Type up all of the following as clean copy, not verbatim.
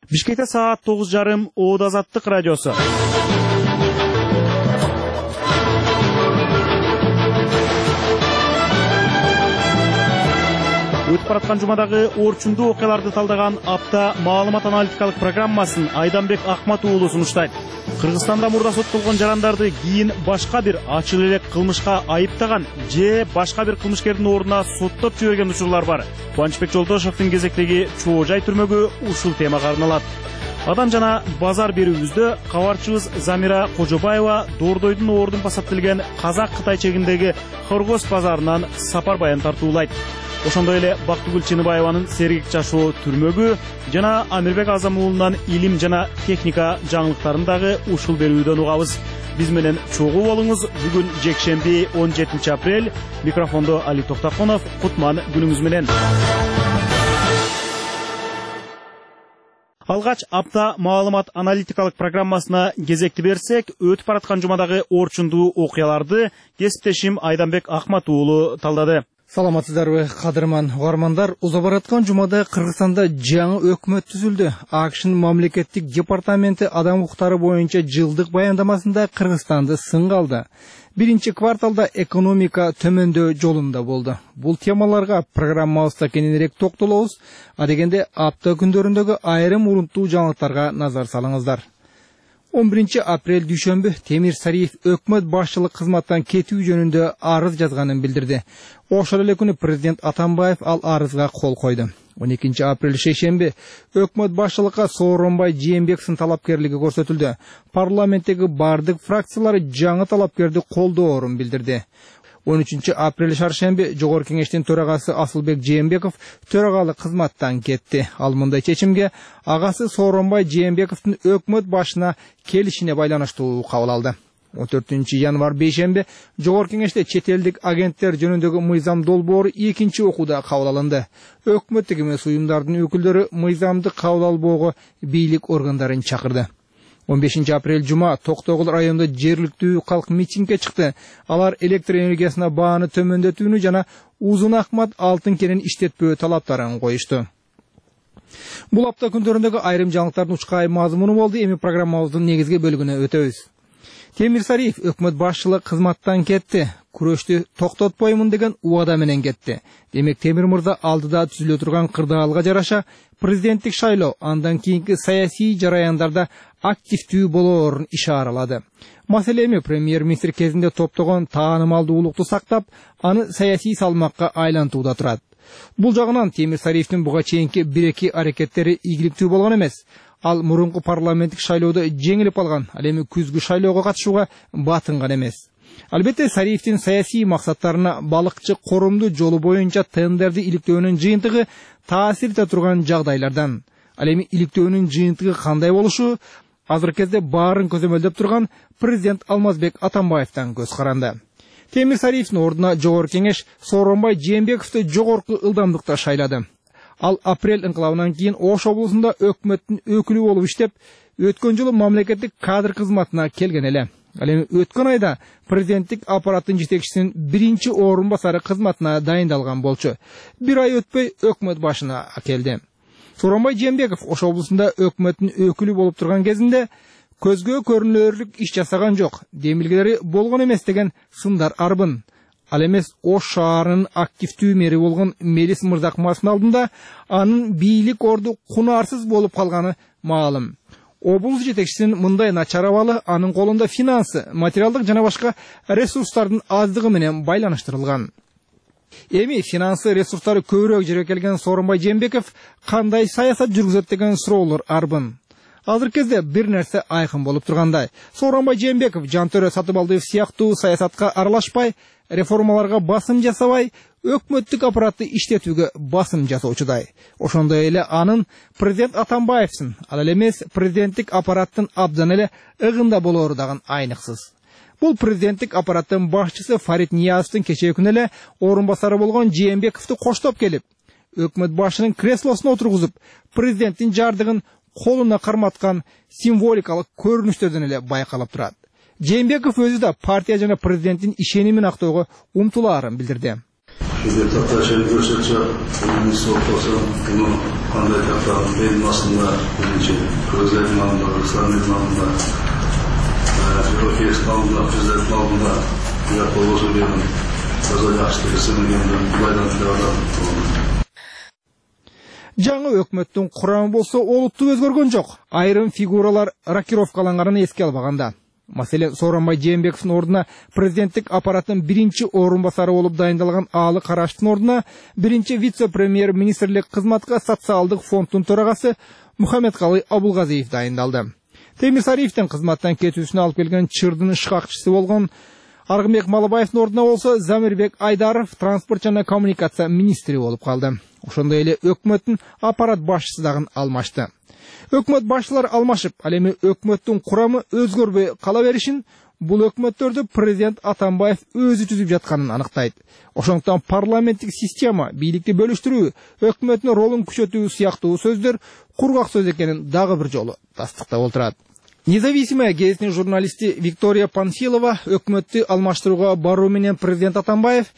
Бишкекте саат 9:30 Оод Азаттык радиосу. Өтүп бараткан жумадагы орчундуу окуяларды талдаган апта маалымат аналитикалык программасын Айданбек Ахмат уулу сунуштайт. Кыргызстанда мурда соттолгон жарандарды кийин башка бир ачык элек кылмышка айыптаган же башка бир кылмышкердин ордуна соттоп жиберген учурлар бар. Кубанычбек Жолдошовдун кезектеги Чоо Жай түрмөгү ушул темага арналат. Адан жана базар берүүбүздө кабарчыбыз Замира Кожобаева Дордойдун ордун пасаттелген Казак-Кытай чегиндеги Хоргоз базарынан сапар баян тартуулайт. Ошондой эле Бактыгүл Чыныбаеванын Сергек жашоо түрмөгү жана Амирбек Азам уулунан илим жана техника жаңылыктарын дагы ушул берүүдөн угабыз. Биз менен чогуу болуңуз. Бүгүн жекшемби 17 апрель. Микрофондо Али Токтаконов. Кутман күнүңүз менен. Алгач апта маалымат аналитикалык программасына кезекти берсек, өтүп бараткан жумадагы орчундуу окуяларды кесиптешим Айданбек Ахмат уулу талдады. Саламатсыздарбы, кадырман угармандар. Уза бараткан жумада Кыргызстанда жаңы өкмөт түзүлдү. АКШнын мамлекеттик департаменти адам укуктары боюнча жылдык баяндамасында Кыргызстанды сынга алды. Биринчи кварталда экономика төмөндөө жолунда болду. Бул темаларга программабызда кененирээк токтолобуз. Адегенде апта күндөрүндөгү айрым урунттуу жаңылыктарга назар салыңыздар. 11 апрель дүйшөмбү Темир Сариев өкмөт башчылык кызматтан кетүү жөнүндө арыз жазганын билдирди. Ошол эле күнү президент Атамбаев ал арызга кол койду. 12 апрель шейшемби өкмөт башчылыкка Сооронбай Жээнбековдун талапкерлиги көрсөтүлдү. Парламенттеги бардык фракциялар жаңы талапкерди колдоорун билдирди. 13 апрель шаршемби Жогорку кеңештин төрагасы Асылбек Жээнбеков төрагалык кызматтан кетти. Ал мындай чечимге агасы Сооронбай Жээнбековдун өкмөт башына келишине байланыштуу кабыл алды. 14 январь бейшемби Жогорку кеңеште чет элдик агенттер жөнүндөгү мыйзам долбоору экинчи окууда кабыл алынды. Өкмөттүк эмес уюмдардын өкүлдөрү мыйзамды кабыл албоого бийлик органдарын чакырды. 15 апрель жума Токтогул районунда жергиликтүү калк митингге чыкты. Алар электр энергиясына бааны төмөндөтүүнү жана Узун Акмат алтын кенин иштетпөө талаптарын коюшту. Бул апта күндөрүндөгү айрым жаңылыктардын учкай мазмуну болду. Эми программабыздын негизги бөлүгүнө өтөбүз. Темир Сариев өкмөт башчылык кызматтан кетти. Күрөштү токтотпоймун деген убада менен кетти. Демек Темир мырза алдыда түзүлө турган кырдаалга жараша президенттик шайлоо андан кийинки саясий жараяндарда активдүү болоорун ишаралады. Маселе эми премьер-министр кезинде топтогон таанымалдуулукту сактап, аны саясий салмакка айлантууда турат. Бул жагынан Темир Сариевдин буга чейинки бир-эки аракеттери ийгиликтүү болгон эмес. Ал мурунку парламенттик шайлоодо жеңилип алган, ал эми күзгү шайлоого катышууга батынган эмес. Албетте Сариевдин саясий максаттарына балыкчы корумдуу жолу боюнча тендерди иликтөөнүн жыйынтыгы таасир эте турган жагдайлардан. Ал эми иликтөөнүн жыйынтыгы кандай болушу азыркы кезде баарын көзөмөлдөп турган президент Алмазбек Атамбаевден көз каранды. Темир Сариевдин ордуна Жогорку кеңеш Сооронбай Жээнбековду жогорку ылдамдыкта шайлады. Ал апрель инкылабынан кийин Ош облусунда өкмөттүн өкүлү болуп иштеп, өткөн жылы мамлекеттик кадр кызматына келген эле. Ал эми өткөн айда президенттик аппараттын жетекчисинин биринчи орун басары кызматына дайындалган болчу. Бир ай өтпөй өкмөт башына келди. Сооронбай Жээнбеков Ош облусунда өкмөттүн өкүлү болуп турган кезинде көзгө көрүнөрлүк иш жасаган жок, демилгелери болгон эмес деген сындар арбын. Ал эмес Ош шаарынын активдүү мэри болгон Мелис Мырзакмановдун алдында анын бийлик орду кунарсыз болуп калганы маалым. Облус жетекчисинин мындай начар абалы анын колунда финансы, материалдык жана башка ресурстардын аздыгы менен байланыштырылган. Эми финансы ресурстары көбүрөөк жерге келген Сооронбай Жээнбеков кандай саясат жүргүзөт деген суроолор арбын. Азыркы кезде бир нерсе айкын болуп тургандай. Сооронбай Жээнбеков Жантөрө Сатыбалдиев сыяктуу саясатка аралашпай, реформаларга басым жасабай, өкмөттүк аппаратты иштетүүгө басым жасоочудай. Ошондой эле анын президент Атамбаевдин, ал эмес президенттик аппараттын абдан эле ыгында болоору дагы айныксыз. Бул президенттик аппараттын башчысы Фарид Ниязовдун кечээ күнү эле орун басары болгон Жээнбековду коштоп келип, өкмөт башчынын креслосуна отургузуп, президенттин жардыгын колуна карматкан символикалык көрүнүштөрдөн эле байкалып турат. Жээнбеков өзү да партия жана президенттин ишенимин актоого умтулаарын билдирди. Депутаттар шен көрсетсе, оның соқтасы, бұны қандай тақтағын бейін басында, бірінші Қырғызстан алдында, Қырғызстанның алдында, Европейский алдында, президент алдында, яқыл осы берін, таза жақшылығы сіңіргенді бұлайдан тілеуді. Жаңы өкмөттүн курамы болсо олуттуу өзгөргөн жок. Айрым фигуралар рокировкаланганын эске албаганда. Маселен, Сооронбай Жээнбековдун ордуна президенттик аппараттын биринчи орун басары болуп дайындалган Аалы Караштын ордуна биринчи вице-премьер министрлик кызматка социалдык фонддун төрагасы Мухаммедкалый Абулгазиев дайындалды. Темир Сариевдин кызматтан кетүүсүнө алып келген чырдын ышкакчысы болгон Аргымбек Малыбаевдин ордуна болсо Замирбек Айдаров транспорт жана коммуникация министри болуп калды. Ошондой эле өкмөттүн аппарат башчысы дагы алмашты. Өкмөт башчылар алмашып, ал эми өкмөттүн курамы өзгөрбөй кала беришин бул өкмөттөрдү президент Атамбаев өзү түзүп жатканын аныктайт. Ошондуктан парламенттик система, бийликти бөлүштүрүү, өкмөттүн ролун күчөтүү сыяктуу сөздөр кургак сөз экенин дагы бир жолу тастыктап отурат. Независимая газетинин журналисти Виктория Панфилова өкмөттү алмаштырууга баруу менен президент Атамбаев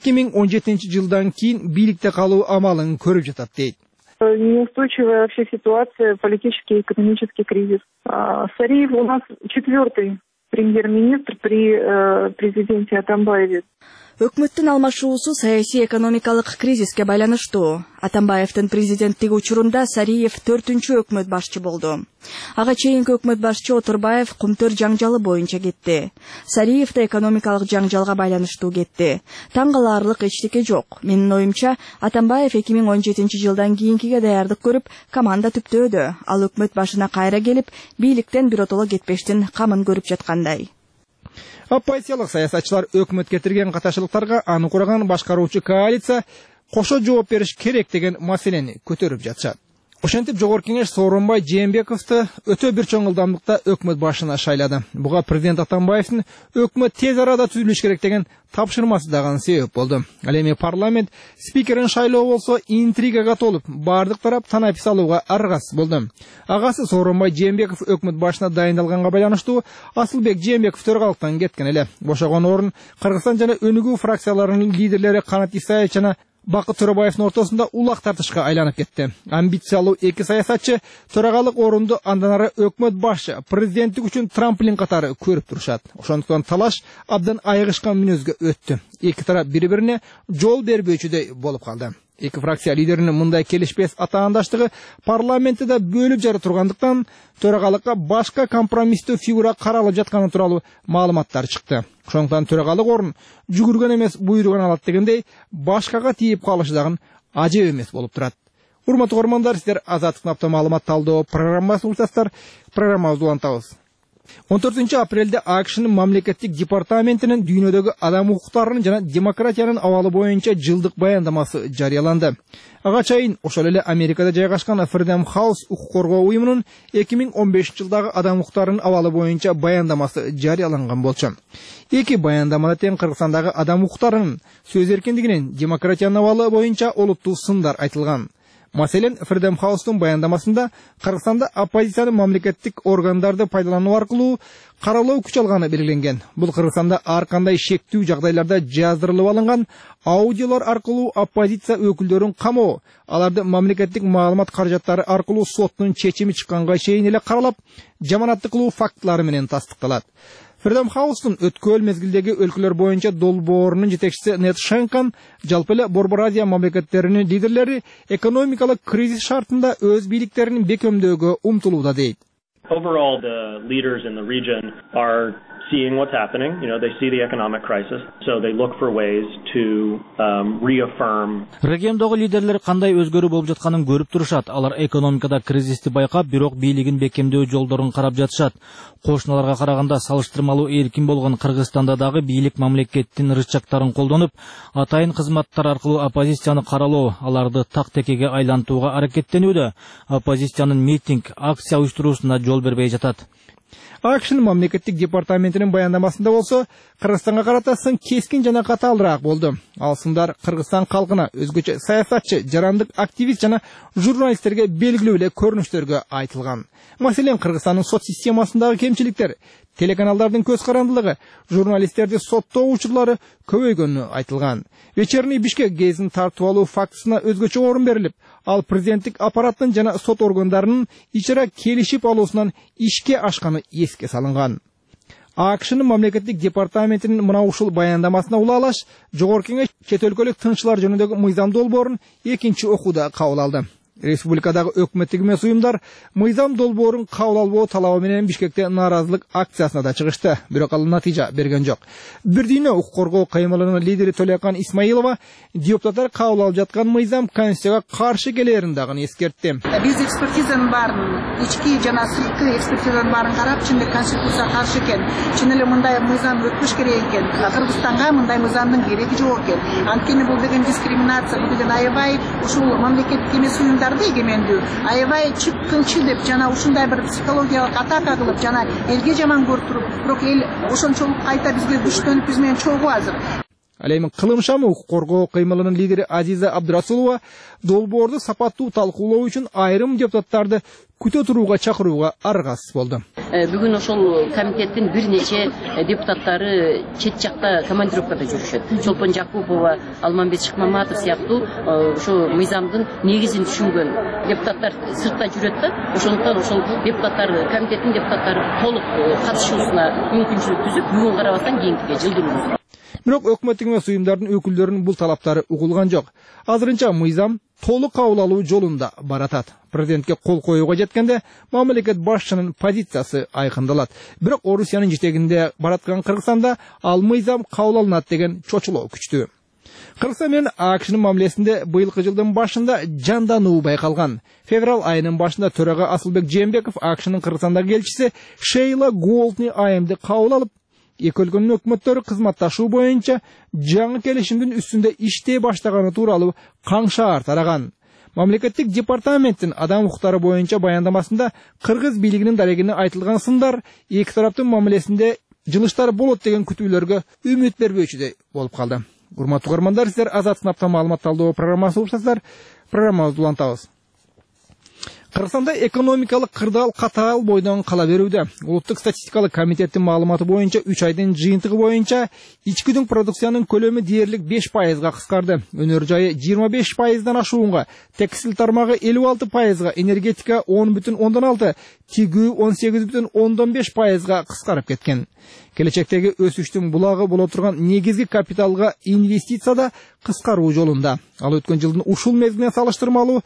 2017-жылдан кийин бийликте калуу амалын көрүп жатат дейт. Неустойчивая вообще ситуация, политический и экономический кризис. Сариев у нас 4-й премьер-министр при президенте Атамбаеве. Өкмөттүн алмашуусу саясий экономикалык кризиске байланыштуу. Атамбаевдин президенттиги учурунда Сариев 4-чү өкмөт башчы болду. Ага чейинки өкмөт башчы Отурбаев Кумтөр жаңжалы боюнча кетти. Сариев да экономикалык жаңжалга байланыштуу кетти. Таң калаарлык эчтеке жок. Менин оюмча, Атамбаев 2017-жылдан кийинкиге даярдык көрүп, команда түптөөдө. Ал өкмөт башына кайра келип, бийликтен биротоло кетпештин камын көрүп жаткандай. Оппозициялык саясатчылар өкмөт кетирген каташылыктарга аны кураган башкаруучу коалиция кошо жооп бериш керек деген маселени көтөрүп жатышат. Ошентип Жогорку Кеңеш Сооронбай Жээнбековду өтө бир чоң ылдамдыкта өкмөт башына шайлады. Буга президент Атамбаевдин өкмөт тез арада түзүлүш керек деген тапшырмасы дагы себеп болду. Ал эми парламент спикерин шайлоо болсо интригага толуп, бардык тарап танапис алууга аргасыз болду. Агасы Сооронбай Жээнбеков өкмөт башына дайындалганга байланыштуу Асылбек Жээнбеков төргалыктан кеткен эле. Бошогон орун Кыргызстан жана Өнүгүү фракцияларынын лидерлери Канат Исаев жана Бакыт Төрөбаевдин ортосунда улак тартышка айланып кетти. Амбициялуу эки саясатчы төрагалык орунду андан ары өкмөт башчы, президенттик үчүн трамплин катары көрүп турушат. Ошондуктан талаш абдан айыгышкан мүнөзгө өттү. Эки тарап бири-бирине жол бербөөчүдөй болуп калды. Эки фракция лидеринин мындай келишпес атаандаштыгы парламентте да бөлүп жары тургандыктан төрагалыкка башка компромисстүү фигура каралып жатканы тууралуу маалыматтар чыкты. Ошондуктан төрагалык орун жүгүргөн эмес буйруган алат дегендей башкага тийип калышы дагы ажеп эмес болуп турат. Урматтуу көрөрмандар, сиздер Азаттыктын апта маалымат талдоо программасын улантасыздар. Программабызды улантабыз. 14-апрелде АКШнын мамлекеттик департаментинин дүйнөдөгү адам укуктарынын жана демократиянын абалы боюнча жылдык баяндамасы жарыяланды. Ага чейин ошол эле Америкада жайгашкан Freedom House укук коргоо уюмунун 2015-жылдагы адам укуктарынын абалы боюнча баяндамасы жарыяланган болчу. Эки баяндамада тең Кыргызстандагы адам укуктарынын, сөз эркиндигинин, демократиянын абалы боюнча олуттуу сындар айтылган. Маселен, Freedom House'тун баяндамасында Кыргызстанда оппозициянын мамлекеттик органдарды пайдалануу аркылуу каралоо күч алганы белгиленген. Бул Кыргызстанда ар кандай шектүү жагдайларда жаздырылып алынган аудиолор аркылуу оппозиция өкүлдөрүн камоо, аларды мамлекеттик маалымат каражаттары аркылуу соттун чечими чыкканга чейин эле каралап, жаманаттык кылуу фактылары менен тастыкталат. Freedom House'тун өткөл мезгилдеги өлкөлөр боюнча долбоорунун жетекчиси Нед Шенкан жалпы эле Борбор Азия мамлекеттеринин лидерлери экономикалык кризис шартында өз бийликтерин бекемдөөгө умтулууда дейт. Overall, the leaders in the region are seeing what's happening. They see the economic crisis, so they look for ways to reaffirm. Региондогу лидерлер кандай өзгөрүү болуп жатканын көрүп турушат. Алар экономикада кризисти байкап, бирок бийлигин бекемдөө жолдорун карап жатышат. Кошуналарга караганда салыштырмалуу эркин болгон Кыргызстанда дагы бийлик мамлекеттин рычагтарын колдонуп, атайын кызматтар аркылуу оппозицияны каралоо, аларды так-текеге айлантууга аракеттенүүдө. Оппозициянын митинг, акция уюштуруусуна жол бербей жатат. AQSh'ның мамлекеттик департаментинин баяндамасында болсо, Кыргызстанга карата сын кескин жана катаалыраак болду. Ал сындар Кыргызстан калкына, өзгөчө саясатчы, жарандык активист жана журналисттерге белгилүү эле көрүнүштөргө айтылган. Маселен, Кыргызстандын сот системасындагы кемчиликтер, телеканалдардын көз карандылыгы, журналисттерди соттоо учурлары көбөйгөнү айтылган. Вечерний Бишкек гезин тартып алуу фактысына өзгөчө орун берилип, ал президенттик аппараттын жана сот органдарынын ичара келишип алуусунан ишке ашканы эске салынган. AQSh'ның мамлекеттик департаментинин мына ушул баяндамасына улаалаш, Жогорку Кеңеш чет өлкөлүк тынччылар жөнүндөгү мыйзам долбоорун экинчи окууда кабыл алды. Республикадагы өкмөттүк эмес уюмдар мыйзам долбоорун кабыл албоо талабы менен Бишкекте нааразылык акциясына да чыгышты, бирок ал натыйжа берген жок. Бир дүйнө укук коргоо каймылынын лидери Толякан Исмаилова депутаттар кабыл алып жаткан мыйзам конституцияга каршы келерин дагы эскертти. Биз экспертизанын баарын, ички жана сырткы экспертизанын баарын карап, чындык конституцияга каршы экен, чын эле мындай мыйзам өтүш керек экен. Кыргызстанга мындай мыйзамдын кереги жок экен. Анткени бул деген дискриминация, бул деген аябай ушул мамлекеттик эмес уюмдар эгемендүү, аябай чыккынчы деп жана ушундай бир психологиялык атака кылып жана элге жаман көрүп, бирок эл ошончолук кайта бизге күчтөнүп биз менен чогуу азыр. Ал эми кылым шамы укук коргоо кыймылынын лидери Азиза Абдурасулова долбоорду сапаттуу талкуулоо үчүн айрым депутаттарды күтө турууга чакырууга аргасыз болду. Бүгүн ошол комитеттин бир нече депутаттары чет жакта командировкада жүрүшөт. Чолпон Жакупова, Алмамбет Шыкмаматов сыяктуу ошо мыйзамдын негизин түшүнгөн депутаттар сыртта жүрөт да, ошондуктан ошол депутаттар, комитеттин депутаттары толук катышуусуна мүмкүнчүлүк түзүп, бүгүн карабастан кийинкиге жылдыруу. Бирок өкмөттүк эмес уюмдардын өкүлдөрүнүн бул талаптары угулган жок. Азырынча мыйзам толук кабыл алуу жолунда баратат. Президентке кол коюуга жеткенде мамлекет башчынын позициясы айкындалат. Бирок Орусиянын жетегинде бараткан Кыргызстанда ал мыйзам кабыл алынат деген чочулоо күчтүү. Кыргызстан менен AQSh'нын мамилесинде быйылкы жылдын башында жандануу байкалган. Февраль айынын башында төрага Асылбек Жээнбеков AQSh'нын Кыргызстандагы элчиси Шейла Голдни айымды кабыл алып, эки өлкөнүн өкмөттөрү кызматташуу боюнча жаңы келишимдин үстүндө иштей баштаганы тууралуу каң шаар тараган. Мамлекеттик департаменттин адам укуктары боюнча баяндамасында кыргыз бийлигинин дарегине айтылган сындар эки тараптын мамилесинде жылыштар болот деген күтүүлөргө үмүт бербөөчүдөй болуп калды. Урматтуу көрөрмандар, сиздер Азат сынапта маалымат талдоо программасы уктасыздар. Программабызды улантабыз. Кыргызстанда экономикалык кырдаал катаал бойдон кала берүүдө. Улуттук статистикалык комитеттин маалыматы боюнча 3 айдын жыйынтыгы боюнча ички дүң продукциянын көлөмү дээрлик 5%га кыскарды. Өнөр жайы 25%дан ашуунга, текстил тармагы 56%га, энергетика 10,6, тигүү 18,5%га кыскарып кеткен. Келечектеги өсүштүн булагы боло турган негизги капиталга инвестицияда кыскаруу жолунда. Ал өткөн жылдын ушул мезгилине салыштырмалуу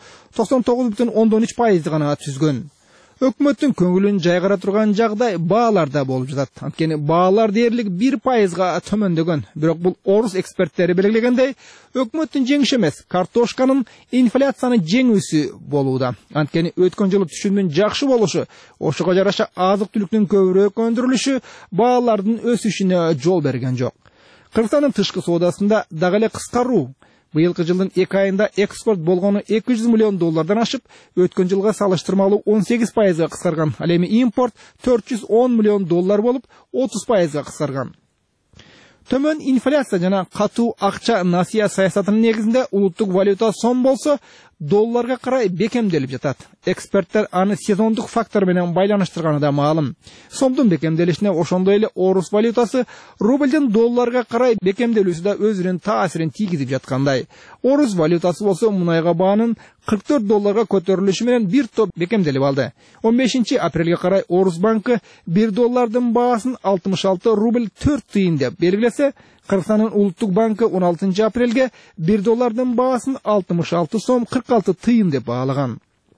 99,13% гана түзгөн. Өкмөттүн көңүлүн жайгара турган жагдай бааларда болуп жатат. Анткени баалар дээрлик 1%га төмөндөгөн. Бирок бул орус эксперттери белгилегендей, өкмөттүн жеңиши эмес, картошканын инфляцияны жеңүүсү болууда. Анткени өткөн жылы түшүмдүн жакшы болушу, ошого жараша азык-түлүктүн көбүрөөк өндүрүлүшү баалардын өсүшүнө жол берген жок. Кыргызстандын тышкы соодасында дагы эле кыскаруу. Быйылкы жылдын 2 айында экспорт болгону $200 миллион ашып, өткөн жылга салыштырмалуу 18%га кыскарган. Ал эми импорт $410 миллион болуп, 30%га кыскарган. Төмөн инфляция жана катуу акча насыя саясатынын негизинде улуттук валюта сом болсо, долларга карай бекемделип жатат. Эксперттер аны сезондук фактор менен байланыштырганы да маалым. Сомдун бекемделишине ошондой эле орус валютасы рубльдин долларга карай бекемделүүсү да өзүнүн таасирин тийгизип жаткандай. Орус валютасы болсо мунайга баанын $44 көтөрүлүшү менен бир топ бекемделип алды. 15 апрелге карай Орус банкы $1 баасын 66 рубль 4 тыйын деп белгилесе, Кыргызстандын улуттук банкы 16 апрелге $1 баасын 66 сом 46 тыйын деп баалаган.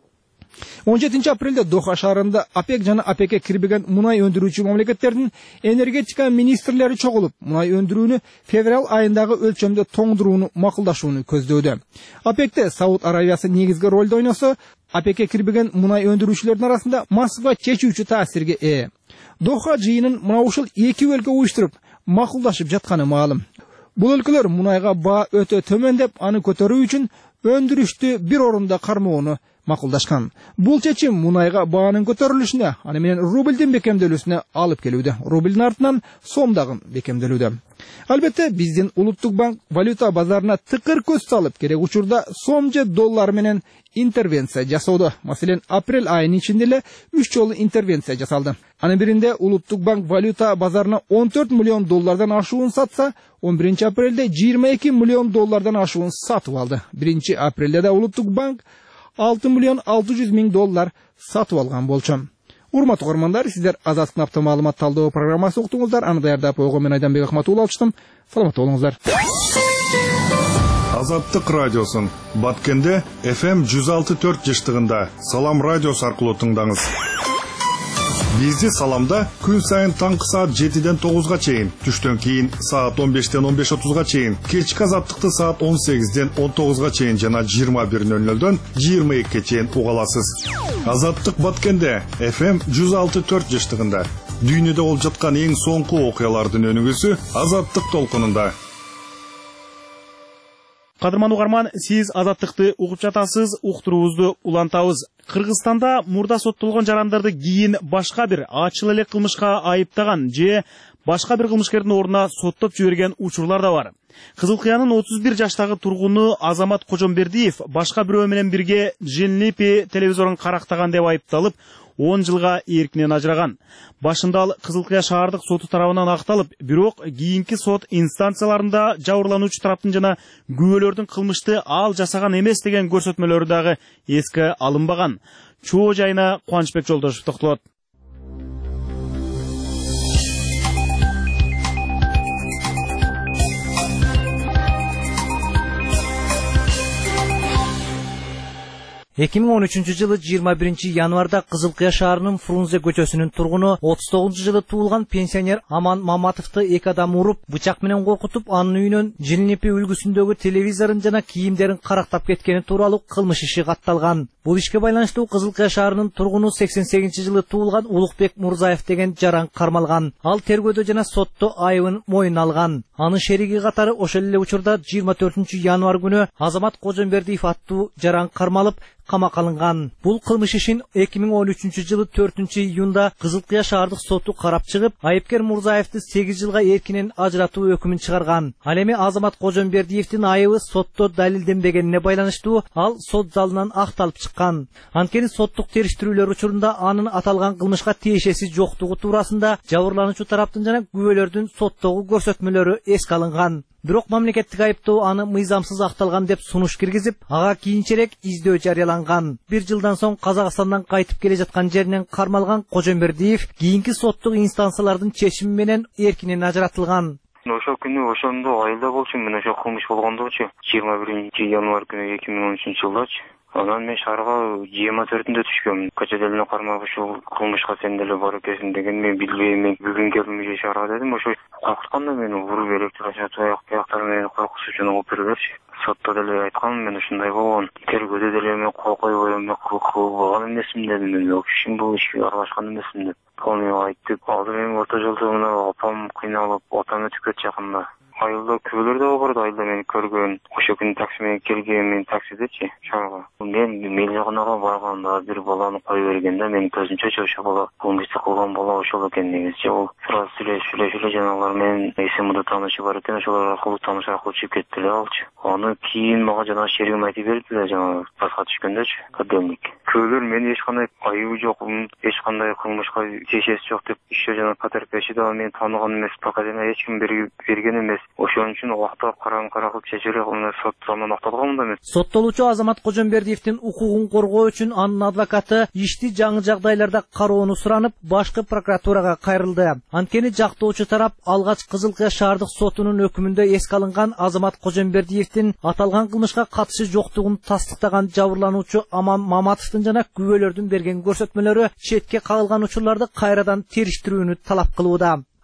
17 апрелде Доха шаарында ОПЕК жана ОПЕКке кирбеген мунай өндүрүүчү мамлекеттердин энергетика министрлери чогулуп, мунай өндүрүүнү февраль айындагы өлчөмдө тоңдурууну макулдашууну көздөөдө. ОПЕКте Сауд Аравиясы негизги ролду ойносо, ОПЕКке кирбеген мунай өндүрүүчүлөрдүн арасында Москва чечүүчү таасирге ээ. Доха жыйынын мына ушул эки өлкө уюштуруп, макулдашып жатканы маалым. Бул өлкөлөр мунайга баа өтө төмөн деп аны көтөрүү үчүн өндүрүштү бир орунда кармоону макулдашкан. Бул чечим мунайга баанын көтөрүлүшүнө, аны менен рубльдин бекемделүүсүнө алып келүүдө. Рубльдин артынан сом дагы бекемделүүдө. Албетте, биздин Улуттук банк валюта базарына тыкыр көз салып, керек учурда сом же доллар менен интервенция жасоодо. Маселен, апрель айынын ичинде эле 3 жолу интервенция жасалды. Анын биринде Улуттук банк валюта базарына 14 миллион доллардан ашуун сатса, 11 апрелде 22 миллион доллардан ашуун сатып алды. 1 апрелде да Улуттук банк 6 миллион 600 миң доллар сатып алган болчу. Урматтуу көрөрмандар, сиздер Азаттык апта маалымат талдоо программасын уктуңуздар. Аны даярдап койгон мен Айданбек Акматуулу алчтым. Саламатта болуңуздар. Азаттык радиосын Баткенде FM 106.4 жыштыгында Салам радиосу аркылуу тыңдаңыз. Бизди Саламда күн сайын таңкы саат 7-ден 9-га чейин, түштөн кийин саат 15-ден 15:30-га чейин, кечки Азаттыкты саат 18-ден 19-га чейин жана 21:00-дөн 22-ге чейин уга аласыз. Азаттык Баткенде FM 106.4 жыштыгында дүйнөдө болуп жаткан эң соңку окуялардын өнүгүүсү Азаттык толкунунда. Кадырман угарман, сиз Азаттыкты угуп жатасыз, уктуруубузду улантабыз. Кыргызстанда мурда соттолгон жарандарды кийин башка бир ачыл эле кылмышка айыптаган же башка бир кылмышкердин ордуна соттоп жиберген учурлар да бар. Кызыл Кыянын 31 жаштагы тургуну Азамат Кожомбердиев башка бирөө менен бирге Женлипи телевизорун карактаган деп айыпталып, 10 жылга эркинен ажыраган. Башында ал Кызыл Кыя шаардык соту тарабынан акталып, бирок кийинки сот инстанцияларында жабырлануучу тараптын жана күбөлөрдүн кылмышты ал жасаган эмес деген көрсөтмөлөрү дагы эске алынбаган. Чоо жайына Кубанычбек Жолдошев токтолот. Эки миң 13 жылы 21 январда Кызыл Кыя шаарынын Фрунзе көчөсүнүн тургуну 39 жылы туулган пенсионер Аман Маматовду эки адам уруп, бычак менен коркутуп, анын үйүнөн Женлипи үлгүсүндөгү телевизорун жана кийимдерин карактап кеткени тууралуу кылмыш иши катталган. Бул ишке байланыштуу Кызыл Кыя шаарынын тургуну 88 жылы туулган Улукбек Мурзаев деген жаран кармалган. Ал тергөөдө жана сотто айыбын мойнуна алган. Анын шериги катары ошол эле учурда 24 январ күнү Азамат Кожомбердиев аттуу жаран кармалып, камакка алынган. Бул кылмыш ишин 2013 жылы 4 июнда Кызыл Кыя шаардык соту карап чыгып, айыпкер Мурзаевди 8 жылга эркинен ажыратуу өкүмүн чыгарган. Ал эми Азамат Кожомбердиевдин айыбы сотто далилденбегенине байланыштуу ал сот залынан акталып чыккан. Анткени соттук териштирүүлөр учурунда анын аталган кылмышка тиешеси жоктугу туурасында жабырлануучу тараптын жана күбөлөрдүн соттогу көрсөтмөлөрү эске алынган. Бирок мамлекеттик айыптоо аны мыйзамсыз акталган деп сунуш киргизип, ага кийинчерээк издөө жарыяланган. 1 жылдан соң Казакстандан кайтып келе жаткан жеринен кармалган Кожомбердиев кийинки соттук инстанциялардын чечими менен эркинен ажыратылган. Ошол күнү ошондо айылда болчумун, мен ошо кылмыш болгондочу 21 январь күнү 2013 жылдачы. Анан мен шаарга 24-нде түшкөм. Көчөдө эле кармап ушул кылмышка сен деле бар экенсиң деген мен билбейм. Мен бүгүн келдим шаарга дедим. Ошо коркутканда мени уруп электрошок аяктар менен коркутуш үчүн алып бергилерчи. Сотто деле айткам, мен ушундай болгон. Тергөөдө деле мен койбой эме кылган эмесмин дедим. Мен ошин бул ишке аралашкан эмесмин деп. Ал мен айттып, алдыр эми орто жолдо мына апам кыйналып, атам өтүп кетти жакында. Айылда күбөлөр да бар, айылда мени көргөн. Ошо күнү такси менен келген, мен таксидечи шаарга. Мен мелжагынага барганда бир баланы коюп берген да, менин көзүмчө ошо бала кылмышты кылган бала ошол экен негизи. Ол фраз сүйлөшүп жанагылар менен эсимде таанышы бар экен, ошолор аркылуу тааныш аркылуу чыгып кетти эле алчы. Аны кийин мага жана шеригим айтып берди, жана баска түшкөндөчү, отделник. Күбөлөр мен эч кандай айыбы жок, эч кандай кылмышка тиешеси жок деп, иши жана потерпевши да мен тааныган эмес, показания эч ким берген эмес. Ошон үчүн убакта караңкырак чечилип, сот залынан акталган эмес. Соттолуучу Азамат Кожомбердиевдин укугун коргоо үчүн анын адвокаты ишти жаңы жагдайларда кароону суранып, башкы прокуратурага кайрылды. Анткени жактоочу тарап алгач Кызыл Кыя шаардык сотунун өкүмүндө эске алынган Азамат Кожомбердиевдин аталган кылмышка катышы жоктугун тастыктаган жабырлануучу Аман Маматовдун жана күбөлөрдүн берген көрсөтмөлөрү четке кагылган учурларды кайрадан териштирүүнү талап кылууда.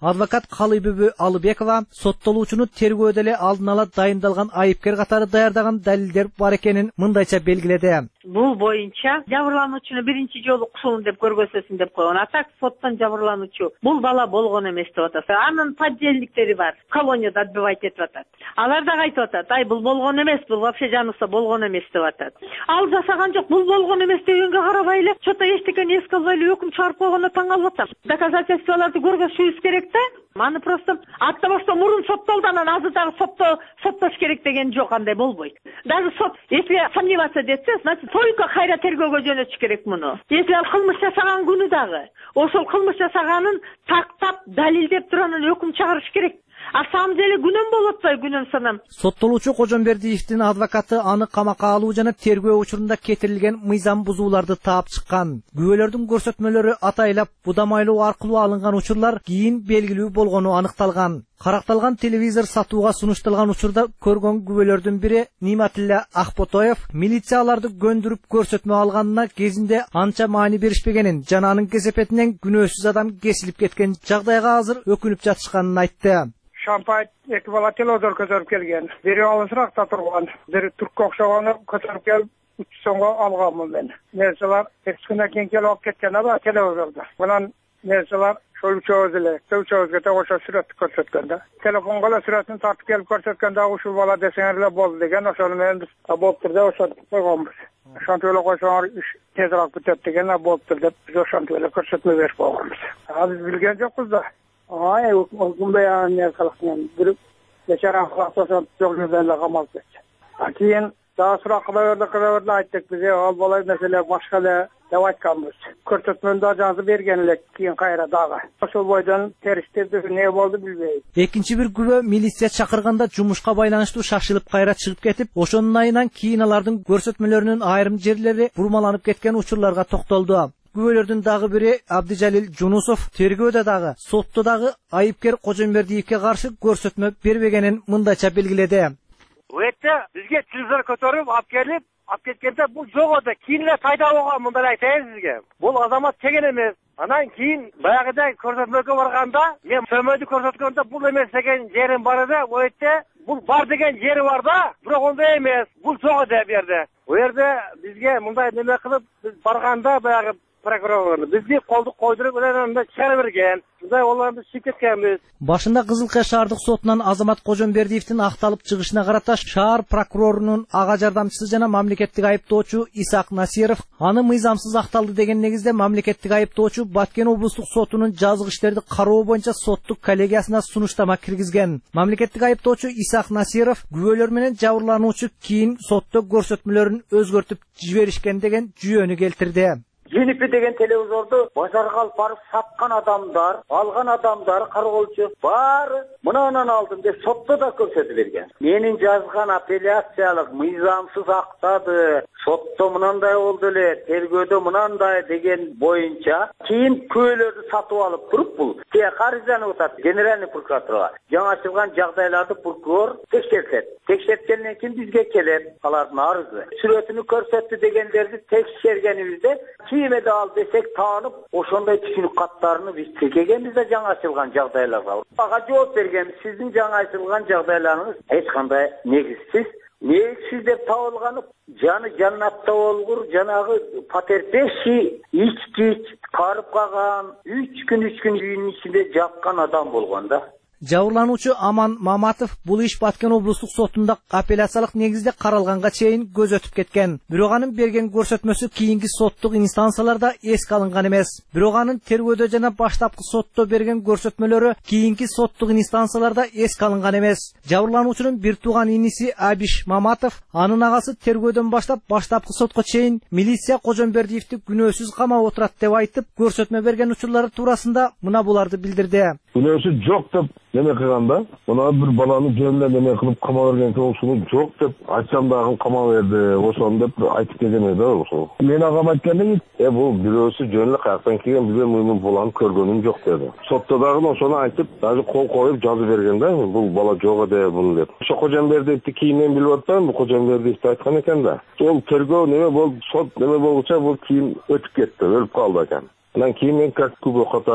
Адвокат Калыбүбү Алыбекова соттолуучуну тергөөдө эле алдын ала дайындалган айыпкер катары даярдаган далилдер бар экенин мындайча белгиледи. Бул боюнча жабырлануучуну биринчи жолу кусуун деп көргөзөсүн деп койгон. А так соттон жабырлануучу бул бала болгон эмес деп атат. Анын подельниктери бар. Колонияда отбывать этип атат. Алар да айтып атат, ай бул болгон эмес, бул вообще жаныбызда болгон эмес деп атат. Ал жасаган жок, бул болгон эмес дегенге карабай эле, чото эчтекени эске албай эле өкүм чыгарып койгонуна таң калып атам. Доказательстволорду көргөзүшүбүз керек да. Аны просто атта башта мурун соттолду, анан азыр дагы соттош керек деген жок, андай болбойт. Даже сот, если сомневаться десе, значит, только кайра тергөөгө жөнөтүш керек муну. Если ал кылмыш жасаган күнү дагы, ошол кылмыш жасаганын тактап, далилдеп туруп анан өкүм чыгарыш керек. А самом деле күнөм болуп атпайбы, күнөм санам. Соттолуучу Кожомбердиевдин адвокаты аны камакка алуу жана тергөө учурунда кетирилген мыйзам бузууларды таап чыккан. Күбөлөрдүн көрсөтмөлөрү атайлап будамайлоо аркылуу алынган учурлар кийин белгилүү болгону аныкталган. Каракталган телевизор сатууга сунушталган учурда көргөн күбөлөрдүн бири Ниматилла Акботоев милицияларды көндүрүп көрсөтмө алганына кезинде анча маани беришпегенин жана анын кесепетинен күнөөсүз адам кесилип кеткен жагдайга азыр өкүнүп жатышканын айтты. Шампай эки бала телевизор көтөрүп келген. Бири алысыракта турган, бири туркка окшогону көтөрүп келип 3 сомго алганмын мен. Нерселер экскүнөн кийин келип алып кеткен ада телевизорду. Мынан нерселер шоучоз эле, шоучозго да ошо сүрөттү көрсөткөн да. Телефонго эле сүрөтүн тартып келип көрсөткөндө ушул бала десеңер эле болду деген, ошону мен биз болуптур деп ошентип койгонбуз. Ошентип эле койсоңор иш тезирээк бүтөт деген болуптур деп биз ошентип эле көрсөтмө берип койгонбуз. Биз билген жокпуз да. Ай, мындай не кылыкмын. Бир бечара кылыксаң жок жерден эле камалып кетти. Кийин дагы сурак кыла берди, айттык биз ал бала маселе башка эле деп айтканбыз. Көрсөтмөндө жазып берген эле кийин кайра дагы. Ошол бойдон териштирди, не болду билбейм. Экинчи бир күбө милиция чакырганда жумушка байланыштуу шашылып кайра чыгып кетип, ошонун айынан кийин алардын көрсөтмөлөрүнүн айрым жерлери бурмаланып кеткен учурларга токтолду. Күбөлөрдүн дагы бири Абдижалил Жунусов тергөөдө дагы, сотто дагы айыпкер Кожомбердиевке каршы көрсөтмө бербегенин мындайча белгиледи. Өтө бизге телевизор көтөрүп алып кеткенде бул жок эди. Кийин эле пайда болгон, мындай айтайын сизге. Бул азамат чеген эмес. Анан кийин баягыда көрсөтмөгө барганда, мен сөмөдү көрсөткөндө бул эмес деген жерим бар эди. Өтө бул бар деген жери бар да, бирок ондой эмес. Бул жок эди бу жерде. Бу жерде бизге мындай неме кылып, биз барганда баягы прокурор бизди колду койдуруп эле чыгара берген. Мындай оларды чыгып кеткенбиз. Башында Кызылкая шаардык сотунан Азамат Кожомбердиевдин акталып чыгышына карата шаар прокурорунун ага жардамчысы жана мамлекеттик айыптоочу Исак Насиров аны мыйзамсыз акталды деген негизде мамлекеттик айыптоочу Баткен облустук сотунун жазык иштерди кароо боюнча соттук коллегиясына сунуштама киргизген. Мамлекеттик айыптоочу Исак Насиров күбөлөр менен жабырлануучу кийин сотто көрсөтмөлөрүн өзгөртүп жиберишкен деген жүйөнү келтирди. Jennifer деген телевизорду базарга алып барып саткан адамдар, алган адамдар, кароолчу баары мынанан алдым деп сотто да көрсөтүп берген. Менин жазган апелляциялык мыйзамсыз актады, сотто мынандай болду эле, тергөөдө мынандай деген боюнча кийин күбөлөрдү сатып алып туруп бул арызданып атат генеральный прокуратурага. Жаңы ачылган жагдайларды прокурор текшертет. Текшерткенден кийин бизге келет алардын арызы. Сүрөтүнү көрсөттү дегендерди текшергенибизде кийиме да ал десек таанып, ошондой түшүнүк каттарını биз тиркегенбиз да жаңы ачылган жагдайларга. Ага жооп бергенбиз. Сиздин жаңы ачылган жагдайларыңыз эч кандай негизсиз. Негизсиз деп табылганы жаны жаннатта болгур, жанагы потерпевший ички карып калган 3 күн үйүнүн ичинде жаткан адам болгон да. Жабырлануучу Аман Маматов бул иш Баткен облустук сотунда апелляциялык негизде каралганга чейин көз өтүп кеткен. Бирок анын берген көрсөтмөсү кийинки соттук инстанцияларда эске алынган эмес. Бирок анын тергөөдө жана баштапкы сотто берген көрсөтмөлөрү кийинки соттук инстанцияларда эске алынган эмес. Жабырлануучунун бир тууган иниси Абиш Маматов анын агасы тергөөдөн баштап баштапкы сотко чейин милиция Кожомбердиевди күнөөсүз камап отурат деп айтып, көрсөтмө берген учурлары туурасында мына буларды билдирди. Күнөөсү жок деп неме кылганда, мына бир баланы жөнүндө неме кылып кама берген ошону жок деп айтсам дагы кама берди, ошону деп айтып келген да ошол. Мен агам айтканда, бул бирөөсү жөн эле каяктан келген, билбейм, муну баланы көргөнүм жок деди. Сотто дагы ошону айтып, даже кол коюп жазып берген да, бул бала жок эди бул деп. Ошо Кожомбердиевди кийинен билип атпайм, бул Кожомбердиевди айткан экен да. Ол тергөө неме болду, сот неме болгуча бул кийин өтүп кетти, өлүп калды экен. Анан кийин мен как күбө катары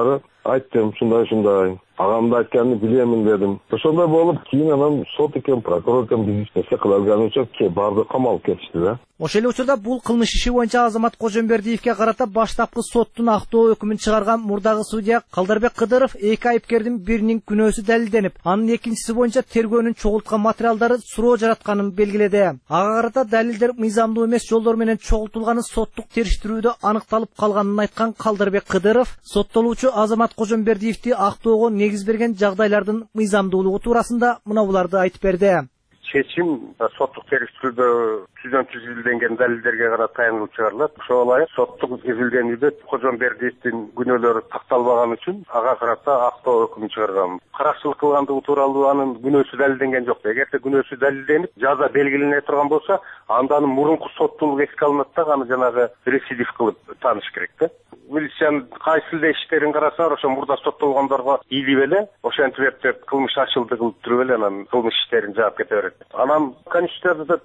айттым, ушундай. Агамды айтканын билемин дедим. Ошондой болуп, кийин анан сот экен, прокурор экен биз нерсе кыла алган үчүн барды камалып кетишти да. Ошол эле учурда бул кылмыш иши боюнча Азамат Кожомбердиевге карата баштапкы соттун актоо өкүмүн чыгарган мурдагы судья Калдарбек Кыдыров эки айыпкердин биринин күнөөсү далилденип, анын экинчиси боюнча тергөөнүн чогулткан материалдары суроо жаратканын белгиледи. Ага карата далилдер мыйзамдуу эмес жолдор менен чогултулганы соттук териштирүүдө аныкталып калганын айткан Калдарбек Кыдыров соттолуучу Азамат Кожомбердиевди актоого негиз берген жагдайлардын мыйзамдуулугу туурасында мына буларды айтып берди. Чечим соттук териштирүүдө түздөн түз изилденген далилдерге карата таянып чыгарылат. Ошого ылайык соттук изилденүүдө Кожомбердиевдин күнөөлөрү такталбаган үчүн ага карата актоо өкүмүн чыгарган. Каракчылык кылгандыгы тууралуу анын күнөөсү далилденген жок. Эгерде күнөөсү далилденип, жаза белгилене турган болсо, анда анын мурунку соттуулугу эске алынат да, аны жанагы рецидив кылып тааныш керек да. Милициянын кайсы эле иштерин караса, ошо мурда соттолгондорго ийилип эле, ошентип эптеп кылмыш ачылды кылып туруп эле анан кылмыш иштерин жаап кете берет. Анан Конституцияда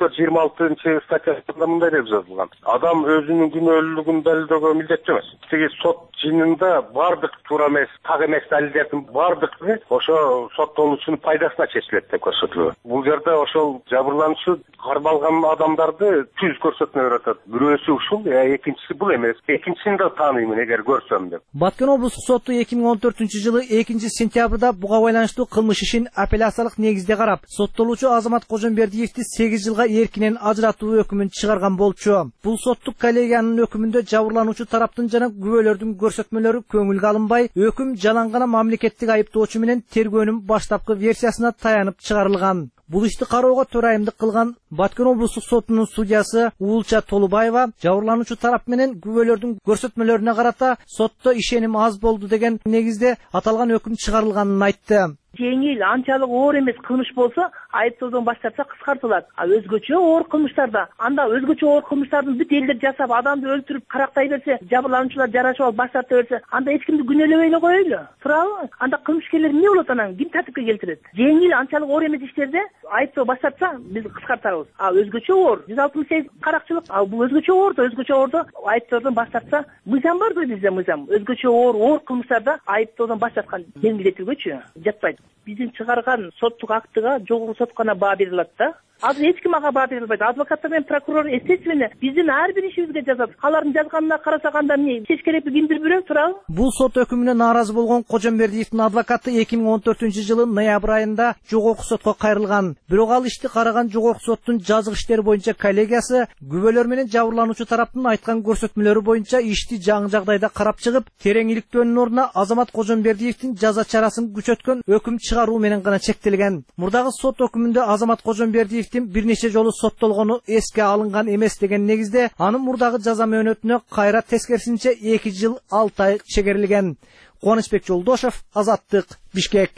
24-26 статьясында мындай деп жазылган. Адам өзүнүн күнөөлүүлүгүн далилдөөгө милдеттүү эмес. Тиги сот жыйынында бардык туура эмес, так эмес далилдердин бардыгы ошо соттолуучунун пайдасына чечилет деп көрсөтүлөт. Бул жерде ошол жабырлануучу кармалган адамдарды түз көрсөтмө берип атат. Бирөөсү ушул, экинчиси бул эмес. Экинчисин да тааныймын эгер көрсөм деп. Баткен облустук соту 2014-жылы 2-сентябрда буга байланыштуу кылмыш ишин апелляциялык негизде карап, соттолуучу Азамат Кожомбердиевди 8 жылга эркинен ажыратуу өкүмүн чыгарган болчу. Бул соттук коллегиянын өкүмүндө жабырлануучу тараптын жана күбөлөрдүн көрсөтмөлөрү көңүлгө алынбай, өкүм жалаң гана мамлекеттик айыптоочу менен тергөөнүн баштапкы версиясына таянып чыгарылган. Бул ишти кароого төрайымдык кылган Баткен облустук сотунун судьясы Уулча Толубаева жабырлануучу тарап менен күбөлөрдүн көрсөтмөлөрүнө карата сотто ишеним аз болду деген негизде аталган өкүм чыгарылганын айтты. Жеңил, анчалык оор эмес кылмыш болсо, айыптоодон баш тартса кыскартылат. А өзгөчө оор кылмыштарда, анда өзгөчө оор кылмыштардын бүт элдер жасап, адамды өлтүрүп, карактай берсе, жабырлануучулар жарашып алып баш тарта берсе, анда эч кимди күнөөлөбөй эле коелу. Туурабы? Анда кылмышкерлер эмне болот анан? Ким тартипке келтирет? Жеңил, анчалык оор эмес иштерде айыптоо баш тартса, биз кыскартабыз. А өзгөчө оор 168 каракчылык, а бул өзгөчө оордо айыптоодон баш тартса, мыйзам бар да бизде мыйзам. Өзгөчө оор кылмыштарда айыптоодон баш тарткан жеңилдетилгөчү жатпайт. Биздин чыгарган соттук актыга жогорку сот гана баа берилет да. Азыр эч ким ага баа бере албайт. Адвокаттар менен прокурор естественно биздин ар бир ишибизге жазат. Алардын жазганына карасак анда эмне чеч керекпи кимдир бирөө, туурабы? Бул сот өкүмүнө нааразы болгон Кожомбердиевдин адвокаты 2014-жылы ноябрь айында жогорку сотко кайрылган. Бирок ал ишти караган жогорку соттун жазык иштери боюнча коллегиясы күбөлөр менен жабырлануучу тараптын айткан көрсөтмөлөрү боюнча ишти жаңы жагдайда карап чыгып, терең иликтөөнүн ордуна Азамат Кожомбердиевдин жаза чарасын күчөткөн өкүм чыгаруу менен гана чектелген. Мурдагы сот өкүмүндө Азамат Кожомбердиев бир нече жолу соттолгону эске алынган эмес деген негизде анын мурдагы жаза мөөнөтүнө кайра тескерисинче 2 жыл 6 ай чегерилген. Кубанычбек Жолдошев, Азаттык, Бишкек.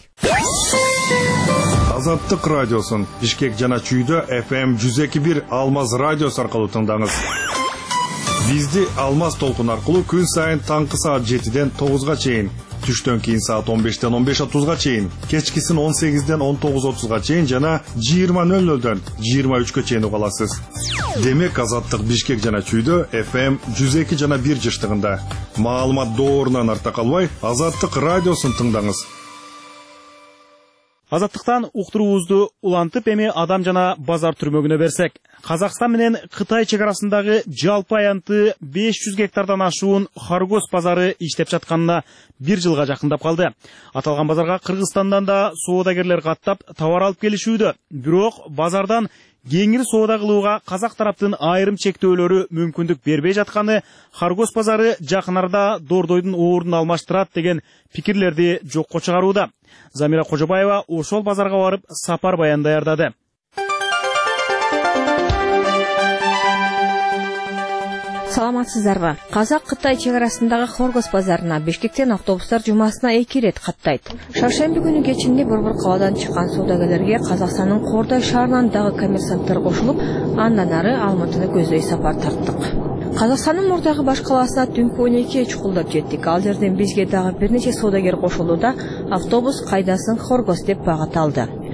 Азаттык радиосун Бишкек жана Чүйдө FM 102.1 Алмаз радиосу аркылуу тыңдаңыз. Бизди Алмаз толкун аркылуу күн сайын таңкы саат 7-ден 9-га чейин, түштөн кийин саат 15-ден 15:30-га чейин, кечкисин 18-ден 19:30-га чейин жана 20:00-дөн 23-га чейин уга аласыз. Демек Азаттык Бишкек жана Чүйдө FM 102 жана 1 жыштыгында. Маалымат доорунан арта калбай, Азаттык радиосун тыңдаңыз. Азаттыктан уктуруубузду улантып эми адам жана базар түрмөгүнө берсек. Казакстан менен Кытай чек арасындагы жалпы аянты 500 гектардан ашуун Хоргос базары иштеп жатканына 1 жылга жакындап калды. Аталган базарга Кыргызстандан да соодагерлер каттап товар алып келишүүдө. Бирок базардан кеңири соода кылууга казак тараптын айрым чектөөлөрү мүмкүндүк бербей жатканы Хоргос базары жакын арада Дордойдун ордун алмаштырат деген пикирлерди жокко чыгарууда. Замира Кожобаева ошол базарга барып сапар баян даярдады. Саламатсыздарбы? Казак-Кытай чек арасындагы Хоргос базарына Бишкектен автобустар жумасына 2 рет каттайт. Шаршемби күнү кечинде борбор кабадан чыккан соодагерлерге Казакстандын Кордой шаарынан дагы коммерсанттар кошулуп, андан ары Алматыны көздөй сапар тарттык. Казакстандын мурдагы баш калаасына түнкү 12 чукулдап жеттик. Ал жерден бизге дагы бир нече соодагер кошулду да автобус кайдасың Хоргос деп багыт алды.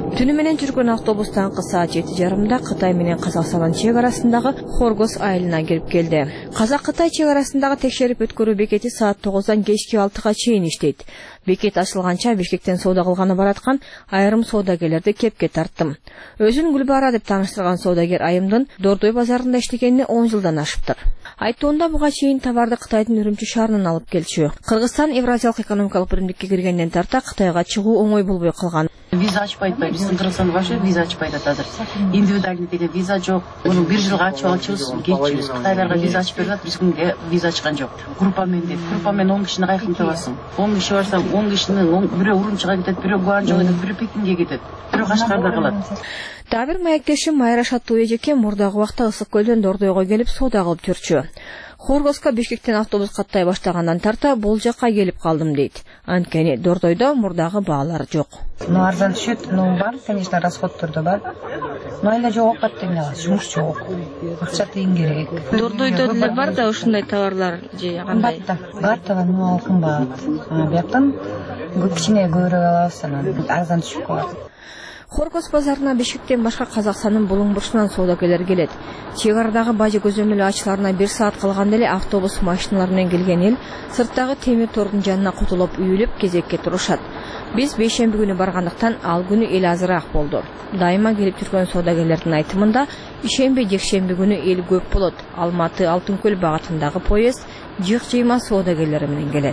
Түнү менен жүргөн автобус таңкы саат 7:30 Кытай менен Казакстандын чек арасындагы Хоргос айылына келип келди. Казак-Кытай чек арасындагы текшерип өткөрүү бекети саат 9-дан кечки 6-га чейин иштейт. Бекет ачылганча Бишкектен соода кылганы бараткан айрым соодагерлерди кепке тарттым. Өзүн Гүлбара деп тааныштырган соодагер айымдын Дордой базарында иштегенине 10 жылдан ашыптыр. Айтуунда буга чейин товарды Кытайдын Үрүмчү шаарынан алып келчү. Кыргызстан Евразиялык экономикалык биримдикке киргенден тарта Кытайга чыгуу оңой болбой калган. Виза ачпайт атпайбы. Биздин Кыргызстанда вообще виза ачпайт азыр. Индивидуальный деген виза жок. Муну 1 жылга ачып алчубуз, кетчүбүз. Кытайларга виза ачып берет, бизге виза ачкан жок. Группамен деп. Группамен 10 кишини кайкын табасың. 10 киши барсаң, 10 кишинин бирөө Урумчуга кетет, бирөө Гуанчжоуга кетет, бирөө Пекинге кетет, бирөө Кашкарда калат. Дагы бир маектешим Майра Шаттуу эжеке мурдагы убакта Ысык көлдөн Дордойго келип соода кылып жүрчү. Хоргоска Бишкектен автобус каттай баштагандан тарта бул жакка келип калдым дейт. Анткени Дордойдо мурдагы баалар жок. Арзан түшөт, бар, конечно, расходторду бар. Айла жок окат эмне кылат, жумуш жок. Акча тыйын керек. Дордойдо деле бар да ушундай товарлар же кандай? Бар да, кымбат. Бияктан кичине көбүрөөк алабыз, анан арзан түшүп калат. Хоргос базарына Бишкектен башка Казакстандын булуң бурчунан соодагерлер келет. Чек арадагы бажы көзөмөлү ачыларына 1 саат калганда эле автобус машиналар менен келген эл сырттагы темир тордун жанына кутулуп үйүлүп кезекке турушат. Биз бейшемби күнү баргандыктан ал күнү эл азыраак болду. Дайыма келип жүргөн соодагерлердин айтымында ишемби жекшемби күнү эл көп болот. Алматы Алтынкөл багытындагы поезд жыйк-жыйма соодагерлери менен келет.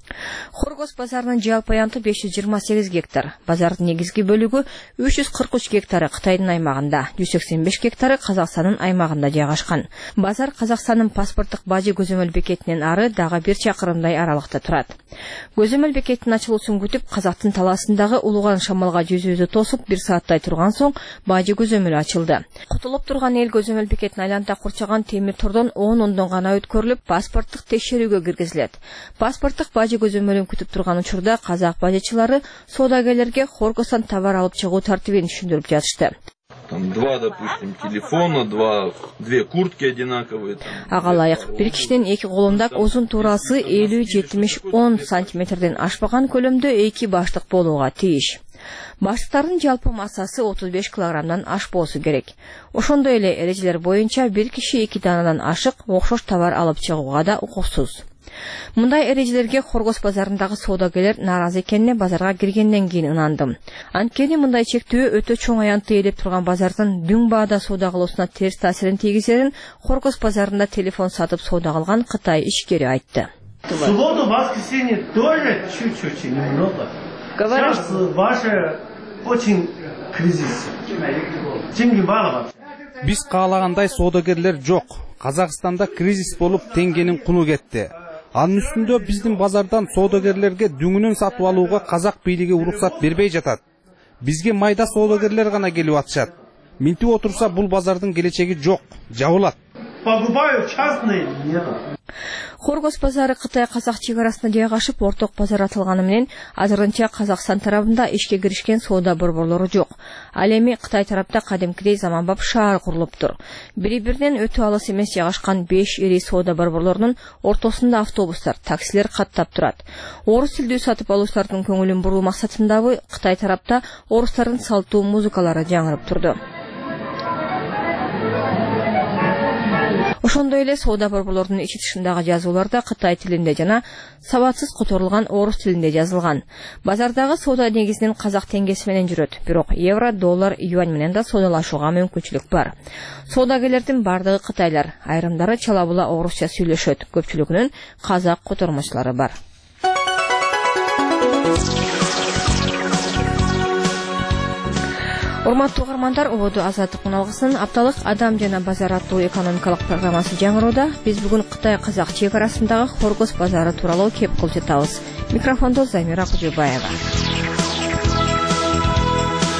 Хоргос базарынын жалпы аянты 528 гектар. Базардын негизги бөлүгү 343 гектары Кытайдын аймагында, 185 гектары Казакстандын аймагында жайгашкан. Базар Казакстандын паспорттук бажы көзөмөл бекетинен ары дагы 1 чакырымдай аралыкта турат. Көзөмөл бекетинин ачылуусун күтүп, Казактын талаасындагы Улуган шамалга жүзүүзү тосуп 1 сааттай турган соң бажы көзөмөлү ачылды. Кутулуп турган эл көзөмөл бекетин айланта курчаган темир тордон 10 ондон гана өткөрүлүп, паспорттук текшерүүгө киргизилет. Паспорттук бажы көзөмөлүн күтүп турган учурда казак бажычылары соодагерлерге Хоргостон товар алып чыгуу тартибин түшүндүрүп жатышты. Там 2, допустим, телефона, 2 куртки одинаковые. Ага ылайык, бир кишинин 2 колунда узун туурасы 50-70-10 сантиметрден ашпаган көлөмдө 2 баштык болууга тийиш. Баштыктардын жалпы массасы 35 килограммдан ашпоосу керек. Ошондой эле эрежелер боюнча бир киши 2 данадан ашык окшош товар алып чыгууга да укуксуз. Мындай эрежелерге Хоргос базарындагы соодагерлер нааразы экенине базарга киргенден кийин ынандым. Анткени мындай чектөө өтө чоң аянтты ээлеп турган базардын дүң баада соода кылуусуна терс таасирин тийгизерин Хоргос базарында телефон сатып соода кылган Кытай ишкери айтты. Субботу, воскресенье тоже чуть-чуть немного. Сейчас ваше очень кризис. Деньги мало вообще. Биз каалагандай соодагерлер жок. Казакстанда кризис болуп теңгенин куну кетти. Анын үстүндө биздин базардан соодагерлерге дүңүнөн сатып алууга казак бийлиги уруксат бербей жатат. Бизге майда соодагерлер гана келип атышат. Минтип отурса бул базардын келечеги жок, жабылат. Покупаю частные нету. Хоргос базары Кытай-Казак чек арасында жайгашып, орток базар аталганы менен азырынча Казакстан тарабында ишке киришкен соода борборлору жок. Ал эми Кытай тарапта кадимкидей заманбап шаар курулуптур. Бири-биринен өтө алыс эмес жайгашкан 5 ири соода борборлорунун ортосунда автобустар, таксилер каттап турат. Орус тилдүү сатып алуучулардын көңүлүн буруу максатындабы Кытай тарапта орустардын салттуу музыкалары жаңырып турду. Ошондой эле соода борборлорунун ичи тышындагы жазууларда Кытай тилинде жана сабатсыз которулган орус тилинде жазылган. Базардагы соода негизинен казак теңгеси менен жүрөт, бирок евро, доллар, юань менен да соодалашууга мүмкүнчүлүк бар. Соодагерлердин бардыгы кытайлар, айрымдары чала була орусча сүйлөшөт, көпчүлүгүнүн казак котормочулары бар. Урматтуу угармандар, Ободу Азаттыктын алгысынын апталык Адам жана базар аттуу экономикалык программасы жаңырууда. Биз бүгүн Кытай-Казак чек арасындагы Хоргос базары тууралуу кеп кылып жатабыз. Микрофондо Замира Кужубаева.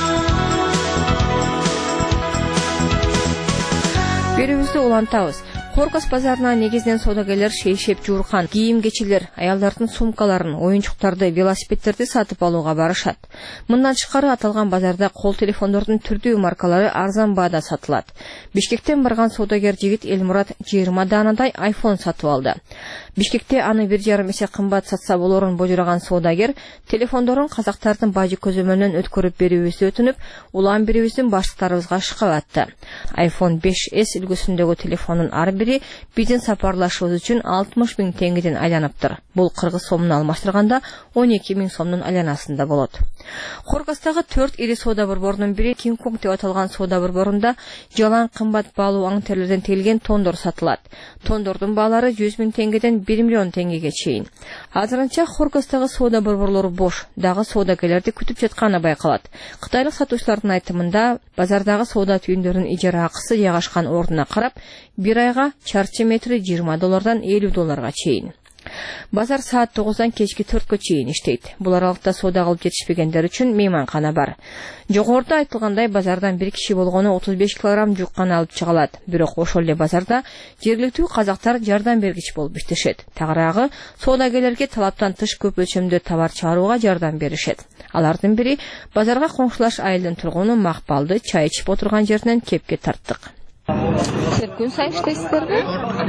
Берүүбүздү улантабыз. Хоргос базарына негизинен соодагерлер шейшеп жууркан кийим-кечилер, аялдардын сумкаларын, оюнчуктарды, велосипедтерди сатып алууга барышат. Мындан тышкары аталган базарда кол телефондордун түрдүү маркалары арзан баада сатылат. Бишкектен барган соодагер жигит Элмурат 20 данадай iPhone сатып алды. Бишкекте аны 1,5 эсе кымбат сатса болорун божураган соодагер телефондорун казактардын бажы көзөмөлүнөн өткөрүп берүүбүздү өтүнүп, улам берүүбүздүн баштыктарыбызга шыкап атты. iPhone 5S үлгүсүндөгү телефондун ар бири биздин сапарлашыбыз үчүн 60 000 теңгеден айланыптыр. Бул кыргыз сомуна алмаштырганда 12 000 сомдун айланасында болот. Хоргостагы 4 ири соода борборунун бири King Kong деп аталган соода борборунда жалаң кымбат баалуу аң терилерден тегилген тондор сатылат. Тондордун баалары 100 000 теңгеден 1 миллион теңгеге чейин. Азырынча Хоргостагы соода борборлору бош, дагы соодагерлерди күтүп жатканы байкалат. Кытайлык сатуучулардын айтымында, базардагы соода түйүндөрүнүн ижара акысы жайгашкан ордуна карап, бир айга чарчы метри $20 $50 чейин. Базар саат 9-дан кечки 4-кө чейин иштейт. Бул аралыкта соода кылып жетишпегендер үчүн мейманкана бар. Жогоруда айтылгандай, базардан бир киши болгону 35 килограмм жүк гана алып чыга алат. Бирок ошол эле базарда жергиликтүү казактар жардам бергич болуп иштешет. Тагыраагы соодагерлерге талаптан тыш көп өлчөмдө товар чыгарууга жардам беришет. Алардын бири базарга коңшулаш айылдын тургуну Макпалды чай ичип отурган жеринен кепке тарттык. Сиздер күн сайын иштейсиздерби?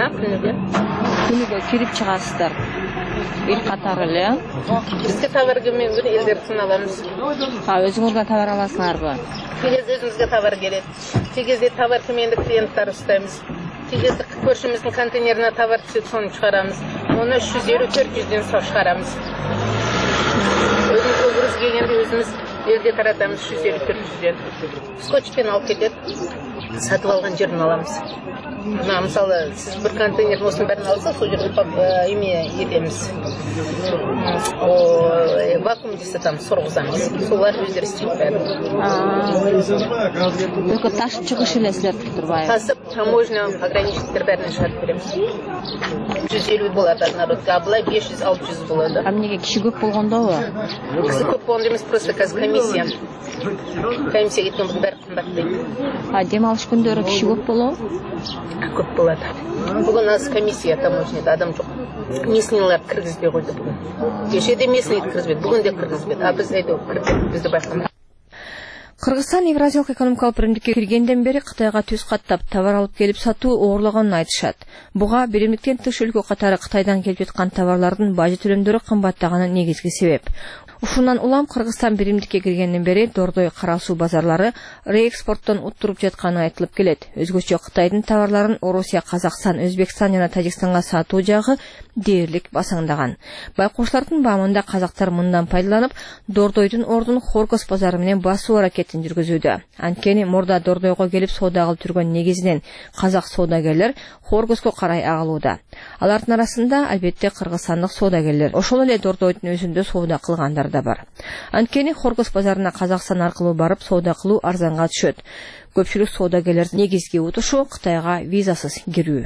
Күнүгө кирип чыгасыздар. Эл катары эле. Бизге товар келмей бир элдерден алабыз. Өзүңүзгө товар аласыңарбы? Тегиз өзүбүзгө товар келет. Тегизде товар келмегенде клиенттер устайбыз. Тегизде көршүбүздүн контейнерине товар түшүп, сону чыгарамыз. Оны 350-400ден соо чыгарамыз. Өзүбүзгө груз келгенде өзүбүз элге таратамыз 350-400ден. Скотчпен алып кетет. Сатып алган жерден аламыз. Мына мисалы сиз бир контейнер осының бәрін алса, сол жерге эме етеміз. Вакуум жасатамыз, сорғызамыз. Солар өздері істейді бәрін. Только ташып чыгыш эле силердики турбайбы? Тасып, таможня ограничителер бәрін шығарып береміз. 150 болады народка, а былай 500-600 болады. А эмнеге киши көп болгондобу? Киши көп болгондо эмес, просто қазір комиссия. Комиссия кеткен бул бәрі кымбаттайт. Демалыш күндөрү киши көп болобу? Көп болады. Бүгін аз комиссия таможняда адам жоқ. Местныйлар кіргізбей қойды бүгін. Кешеде местный кіргізбеді, бүгін де кіргізбеді. А біз әйтеуір кіргізбеді, бізді байқамады. Кыргызстан Евразиялык экономикалык биримдикке киргенден бери Кытайга түз каттап товар алып келип сатуу оорлаганын айтышат. Буга биримдиктен тыш өлкө катары Кытайдан келип жаткан товарлардын бажы төлөмдөрү кымбаттаганы негизги себеп. Ушундан улам Кыргызстан биримдикке киргенден бери Дордой, Кара суу базарлары реэкспорттон уттуруп жатканы айтылып келет. Өзгөчө Кытайдын товарларын Орусия, Казакстан, Өзбекстан жана Тажикстанга сатуу жагы дээрлик басаңдаган. Байкоштардын баамында казактар мындан пайдаланып, Дордойдун ордун Хоргос базары менен басуу аракетин жүргүзүүдө. Анткени мурда Дордойго келип соода кылып жүргөн негизинен казак соодагерлер Хоргоско карай агылууда. Алардын арасында албетте кыргызстандык соодагерлер, ошол эле Дордойдун өзүндө соода кылгандар да бар. Анткени Хоргос базарына Казакстан аркылуу барып соода кылуу арзанга түшөт. Көпчүлүк соодагерлердин негизги утушу Кытайга визасыз кирүү.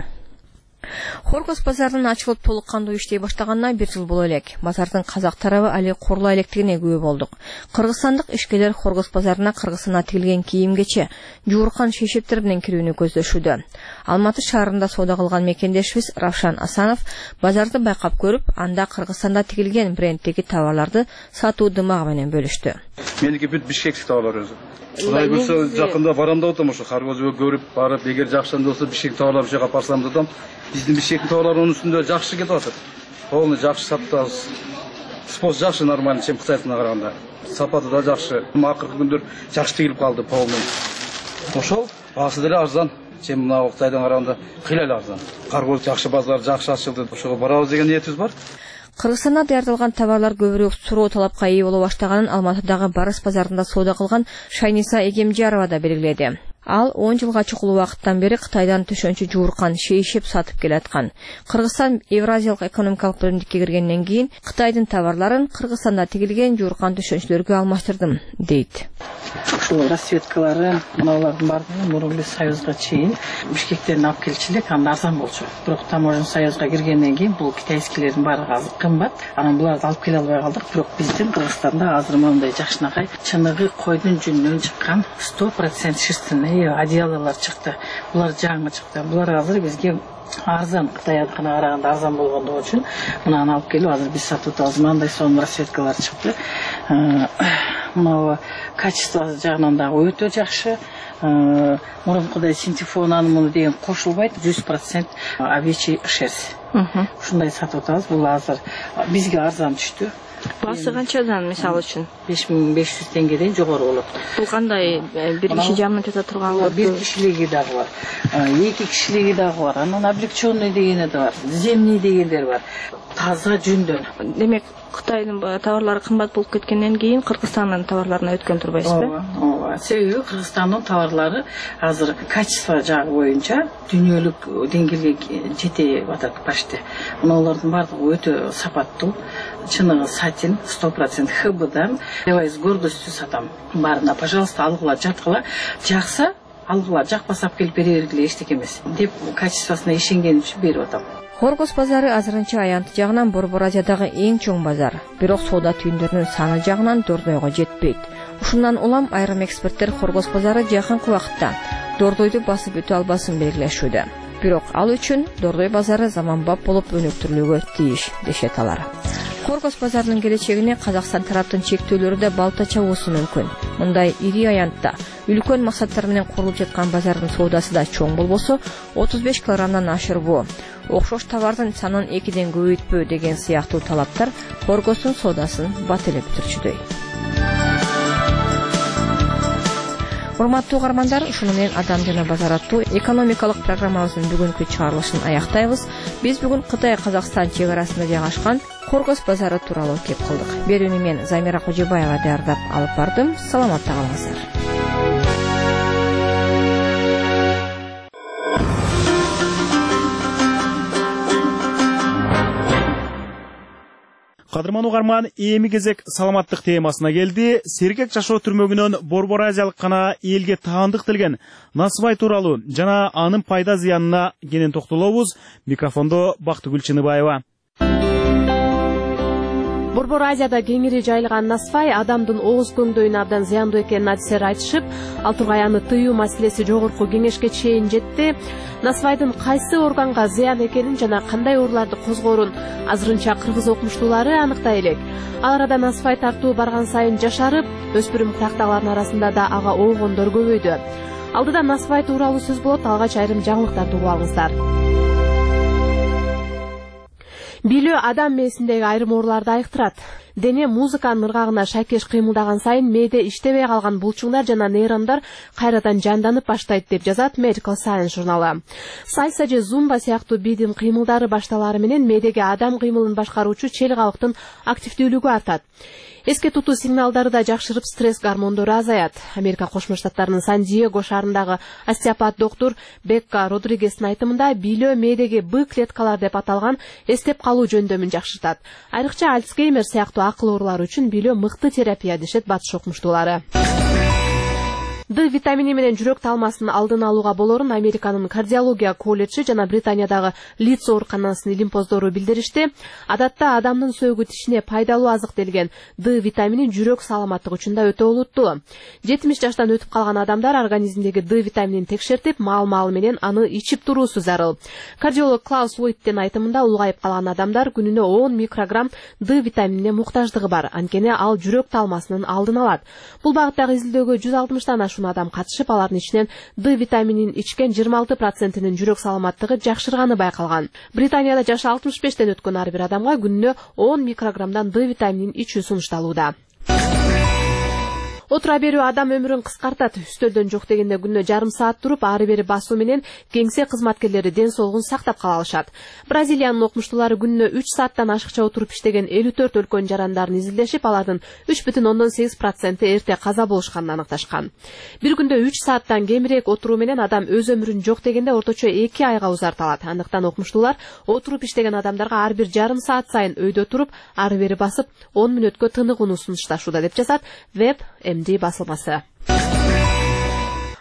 Хоргос базарынын ачылып толук кандуу иштей баштаганына 1 жыл боло элек. Базардын казак тарабы али курулай электигине күбө болдук. Кыргызстандык ишкерлер Хоргос базарына Кыргызстандан тигилген кийим-кече, жууркан шейшептер менен кирүүнү көздөшүүдө. Алматы шаарында соода кылган мекендешибиз Равшан Асанов базарды байкап көрүп, анда Кыргызстанда тигилген бренддеги товарларды сатуу дымагы менен бөлүштү. Меники бүт бишкектик товарлар өзү. Кудай көрсө жакында барам деп атам, ошо Хоргосго көрүп барып, эгер жакшы болсо бишкек товарлар ошого алып барсам деп атам. Биздин бишкектин товарларынын үстүндө жакшы кетип атат. Полный жакшы сатабыз. Спос жакшы, нормально, чем Кытайдыкына караганда. Сапаты да жакшы. Акыркы күндөр жакшы тигилип калды полный. Ошол баасы деле арзан, чем мына Кытайдан караганда кыйла эле арзан. Хоргос жакшы базар, жакшы ачылды. Ошого барабыз деген ниетибиз бар. Кыргызстанда даярдалган товарлар көбүрөөк суроо талапка ээ боло баштаганын Алматыдагы Барыс базарында соода кылган Шайниса Эгемжарова да белгиледи. Ал 10 жылга чукул убакыттан бери Кытайдан төшөнчү жууркан, шейшеп сатып келаткан. Кыргызстан Евразиялык экономикалык биримдикке киргенден кийин Кытайдын товарларын Кыргызстанда тигилген жууркан төшөнчүлөргө алмаштырдым, дейт. Ушул расцветкалары мыналардын баардыгы Мурулли Союзга чейин Бишкектен алып келчү элек, анда арзан болчу. Бирок Таможня Союзга киргенден кийин бул китайскилердин баардыгы азыр кымбат. Анан буларды алып келе албай калдык. Бирок биздин Кыргызстанда азыр мындай жакшынакай чыныгы койдун жүнүнөн чыккан 100% шерстяные одеялалар чыкты. Булар жаңы чыкты. Булар азыр бизге арзан, Кытайдыкына караганда арзан болгондугу үчүн мынаны алып келип азыр биз сатып атабыз. Мындай сонун расцветкалар чыкты. Мына качество жагынан дагы өтө жакшы. Мурункудай синтефонаны муну деген кошулбайт, 100% овечий шерсть. Ушундай сатып атабыз. Бул азыр бизге арзан түштү. Басы канчадан мисалы үчүн? 5500 теңгеден жогору болот. Бул кандай бир киши жамын жата турганга? Бир кишилиги дагы бар. 2 кишилиги дагы бар. Анан облегченный дегени да бар. Земный дегендер бар. Таза жүндөн. Демек, Кытайдын товарлары кымбат болуп кеткенден кийин Кыргызстандын товарларына өткөн турбайсызбы? Ооба. Себеби Кыргызстандын товарлары азыр качество жагы боюнча дүйнөлүк деңгээлге жете атат почти. Алардын бардыгы өтө сапаттуу. Чыныгы сатин 100% ХБдан. Я с гордостью сатам. Барына, пожалуйста, алгыла, жаткыла. Жакса, алгыла, жакпаса алып келип бере бергиле, эчтеке эмес. Деп качествосуна ишенген үчүн берип атам. Хоргос базары азырынча аянты жагынан Борбор Азиядагы эң чоң базар. Бирок соода түйүндөрүнүн саны жагынан Дордойго жетпейт. Ушундан улам айрым эксперттер Хоргос базары жакынкы убакытта Дордойду басып өтө албасын белгилешүүдө. Бирок ал үчүн Дордой базары заманбап болуп өнүктүрүлүүгө тийиш, дешет алар. Хоргос базарынын келечегине Казакстан тараптын чектөөлөрү да балта чабуусу мүмкүн. Мындай ири аянтта үлкөн максаттар менен курулуп жаткан базардын соодасы да чоң болбосо, 35 килограммдан ашырбоо, окшош товардын санын 2ден көбөйтпөө деген сыяктуу талаптар Хоргостун соодасын бателеп бүтүрчүдөй. Урматтуу угармандар, ушуну менен Адам жана базар аттуу экономикалык программабыздын бүгүнкү чыгарылышын аяктайбыз. Биз бүгүн Кытай-Казакстан чек арасында жайгашкан Хоргос базары тууралуу кеп кылдык. Берүүнү мен Замира Кожобаева даярдап алып бардым. Саламатта калыңыздар. Кадырман угарман, эми кезек саламаттык темасына келди. Сергек жашоо түрмөгүнөн Борбор Азиялык гана элге таандыкталган Насыбай тууралуу жана анын пайда зыянына кенен токтолобуз. Микрофондо Бактыгүл Чыныбаева. Борбор Азияда кеңири жайылган насыбай адамдын ооз көңдөйүнө абдан зыяндуу экенин адистер айтышып, ал тургай аны тыюу маселеси жогорку кеңешке чейин жетти. Насыбайдын кайсы органга зыян экенин жана кандай ооруларды козгоорун азырынча кыргыз окумуштуулары аныктай элек. Ал арада насыбай тартуу барган сайын жашарып, өспүрүм кырактагылардын арасында да ага оогондор көбөйдү. Алдыда насыбай тууралуу сөз болот, алгач айрым жаңылыктарды угуп алыңыздар. Билүү адам мээсиндеги айрым ооруларды айыктырат. Дене музыканын ыргагына шайкеш кыймылдаган сайын мээде иштебей калган булчуңдар жана нейрондар кайрадан жанданып баштайт деп жазат Medical Science журналы. Сальса же зумба сыяктуу бийдин кыймылдары башталары менен мээдеги адам кыймылын башкаруучу чел кабыктын активдүүлүгү артат. Эске тутуу сигналдары да жакшырып, стресс гормондору азаят. Америка Кошмо Штаттарынын Сан-Диего шаарындагы остеопат доктор Бекка Родригестин айтымында бийлөө мээдеги Б клеткалар деп аталган эстеп калуу жөндөмүн жакшыртат. Айрыкча Альцгеймер сыяктуу акыл оорулары үчүн бийлөө мыкты терапия дешет батыш окумуштуулары. D витамини менен жүрөк талмасынын алдын алууга болорун Американын кардиология колледжи жана Британиядагы Лидс ооруканасынын илимпоздору билдиришти. Адатта адамдын сөөгү тишине пайдалуу азыктелген D витамини жүрөк саламаттыгы үчүн да өтө олуттуу. 70 жаштан өтүп калган адамдар организмдеги D витаминин текшертип, маал-маал менен аны ичип туруусу зарыл. Кардиолог Клаус Лойттен айтымында улгайып калган адамдар күнүнө 10 микрограмм D витаминине муктаждыгы бар, анткени ал жүрөк талмасынын алдын алат. Бул багыттагы изилдөөгө 160 ашуун адам катышып, алардын ичинен D витаминин ичкен 26%нин жүрөк саламаттыгы жакшырганы байкалган. Британияда жашы 65тен өткөн ар бир адамга күнүнө 10 микрограммдан D витаминин ичүү сунушталууда. Отура берүү адам өмүрүн кыскартат. Үстөлдөн жок дегенде күнүнө жарым саат туруп, ары бери басуу менен кеңсе кызматкерлери ден соолугун сактап кала алышат. Бразилиянын окумуштуулары күнүнө 3 сааттан ашыкча отуруп иштеген 54 өлкөнүн жарандарын изилдешип, алардын 3,8% эрте каза болушканын аныкташкан. Бир күндө 3 сааттан кемирээк отуруу менен адам өз өмүрүн жок дегенде орточо 2 айга узарталат. Андыктан окумуштуулар отуруп иштеген адамдарга ар бир жарым саат сайын өйдө туруп, ары бери басып, 10 мүнөткө тыныгууну сунушташууда деп жазат Web басылмасы.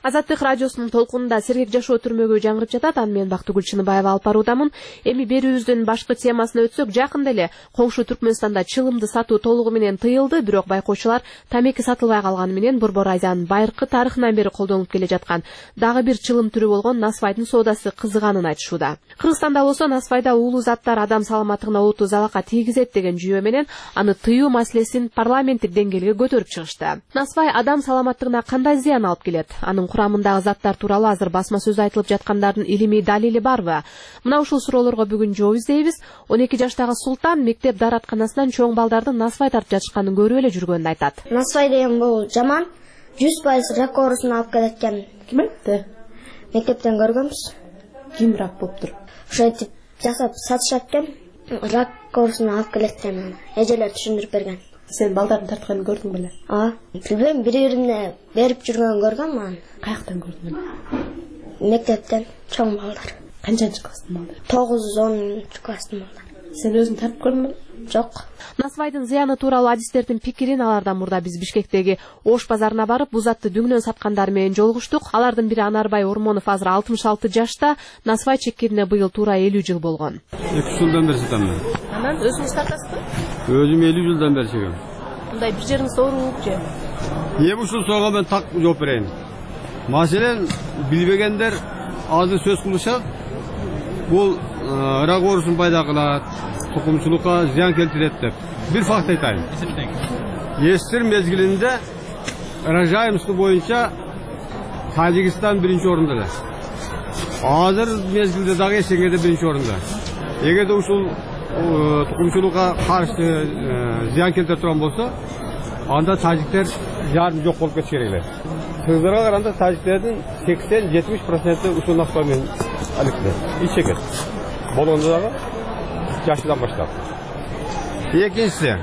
Азаттык радиосунун толкунунда сергек жашоо түрмөгү жаңырып жатат. Аны мен Бактыгүл Чыныбаева алып баруудамын. Эми берүүбүздүн башкы темасына өтсөк, жакында эле коңшу Түркмөнстанда чылымды сатуу толугу менен тыйылды. Бирок байкоочулар тамеки сатылбай калганы менен Борбор Азиянын байыркы тарыхынан бери колдонулуп келе жаткан дагы бир чылым түрү болгон насвайдын соодасы кызыганын айтышууда. Кыргызстанда болсо насвайда уулуу заттар адам саламаттыгына олуттуу залака тийгизет деген жүйө менен аны тыюу маселесин парламенттик деңгээлге көтөрүп чыгышты. Насвай адам саламаттыгына кандай зыян алып келет? Анын курамындагы заттар тууралуу азыр басма сөз айтылып жаткандардын илимий далили барбы? Мына ушул суроолорго бүгүн жооп издейбиз. 12 жаштагы Султан мектеп дааратканасынан чоң балдардын насвай тартып жатышканын көрүп эле жүргөнүн айтат. Насвай деген бул жаман, 100% рак оорусуна алып келет экен. Ким айтты? Мектептен көргөнбүз. Ким рак болуптур? Ошентип жасап сатышат экен. Рак оорусуна алып келет экен. Эжелер түшүндүрүп берген. Сен балдардын тартканын көрдүң беле? Билбейм, бири-бирине берип жүргөнүн көргөм мен. Каяктан көрдүң? Мектептен, чоң балдар. Канчанчы класстын балдары? 9-10 класстын балдары. Сен өзүң тартып көрдүңбү? Жок. Насвайдын зыяны тууралуу адистердин пикирин алардан мурда биз Бишкектеги Ош базарына барып, бул затты дүңнөн саткандар менен жолугуштук. Алардын бири Анарбай Ормонов азыр 66 жашта, насвай чеккенине быйыл туура 50 жыл болгон. 2 жылдан бери сатам. Анан өзүңүз тартасызбы? Өзүм 50 жылдан бери чегем. Мындай бир жериңиз ооруп же? Ушул сууга мен так жооп берейин. Маселен, билбегендер азыр сөз кылышат. Бул рак оорусун пайда кылат, тукумчулукка зыян келтирет деп. Бир факт айтайын. Эстир мезгилинде рожаемость боюнча Тажикстан биринчи орунда эле. Азыр мезгилде дагы эсеңерде биринчи орунда. Эгерде ушул тукумчулукка каршы зыян келтире турган болсо, анда тажиктер жарым жок болуп кетиши керек эле. Кыргыздарга караганда тажиктердин 80-70% ушул насвай менен алектер. Ичекет. Болгондо дагы жашынан баштап. Экинчиси,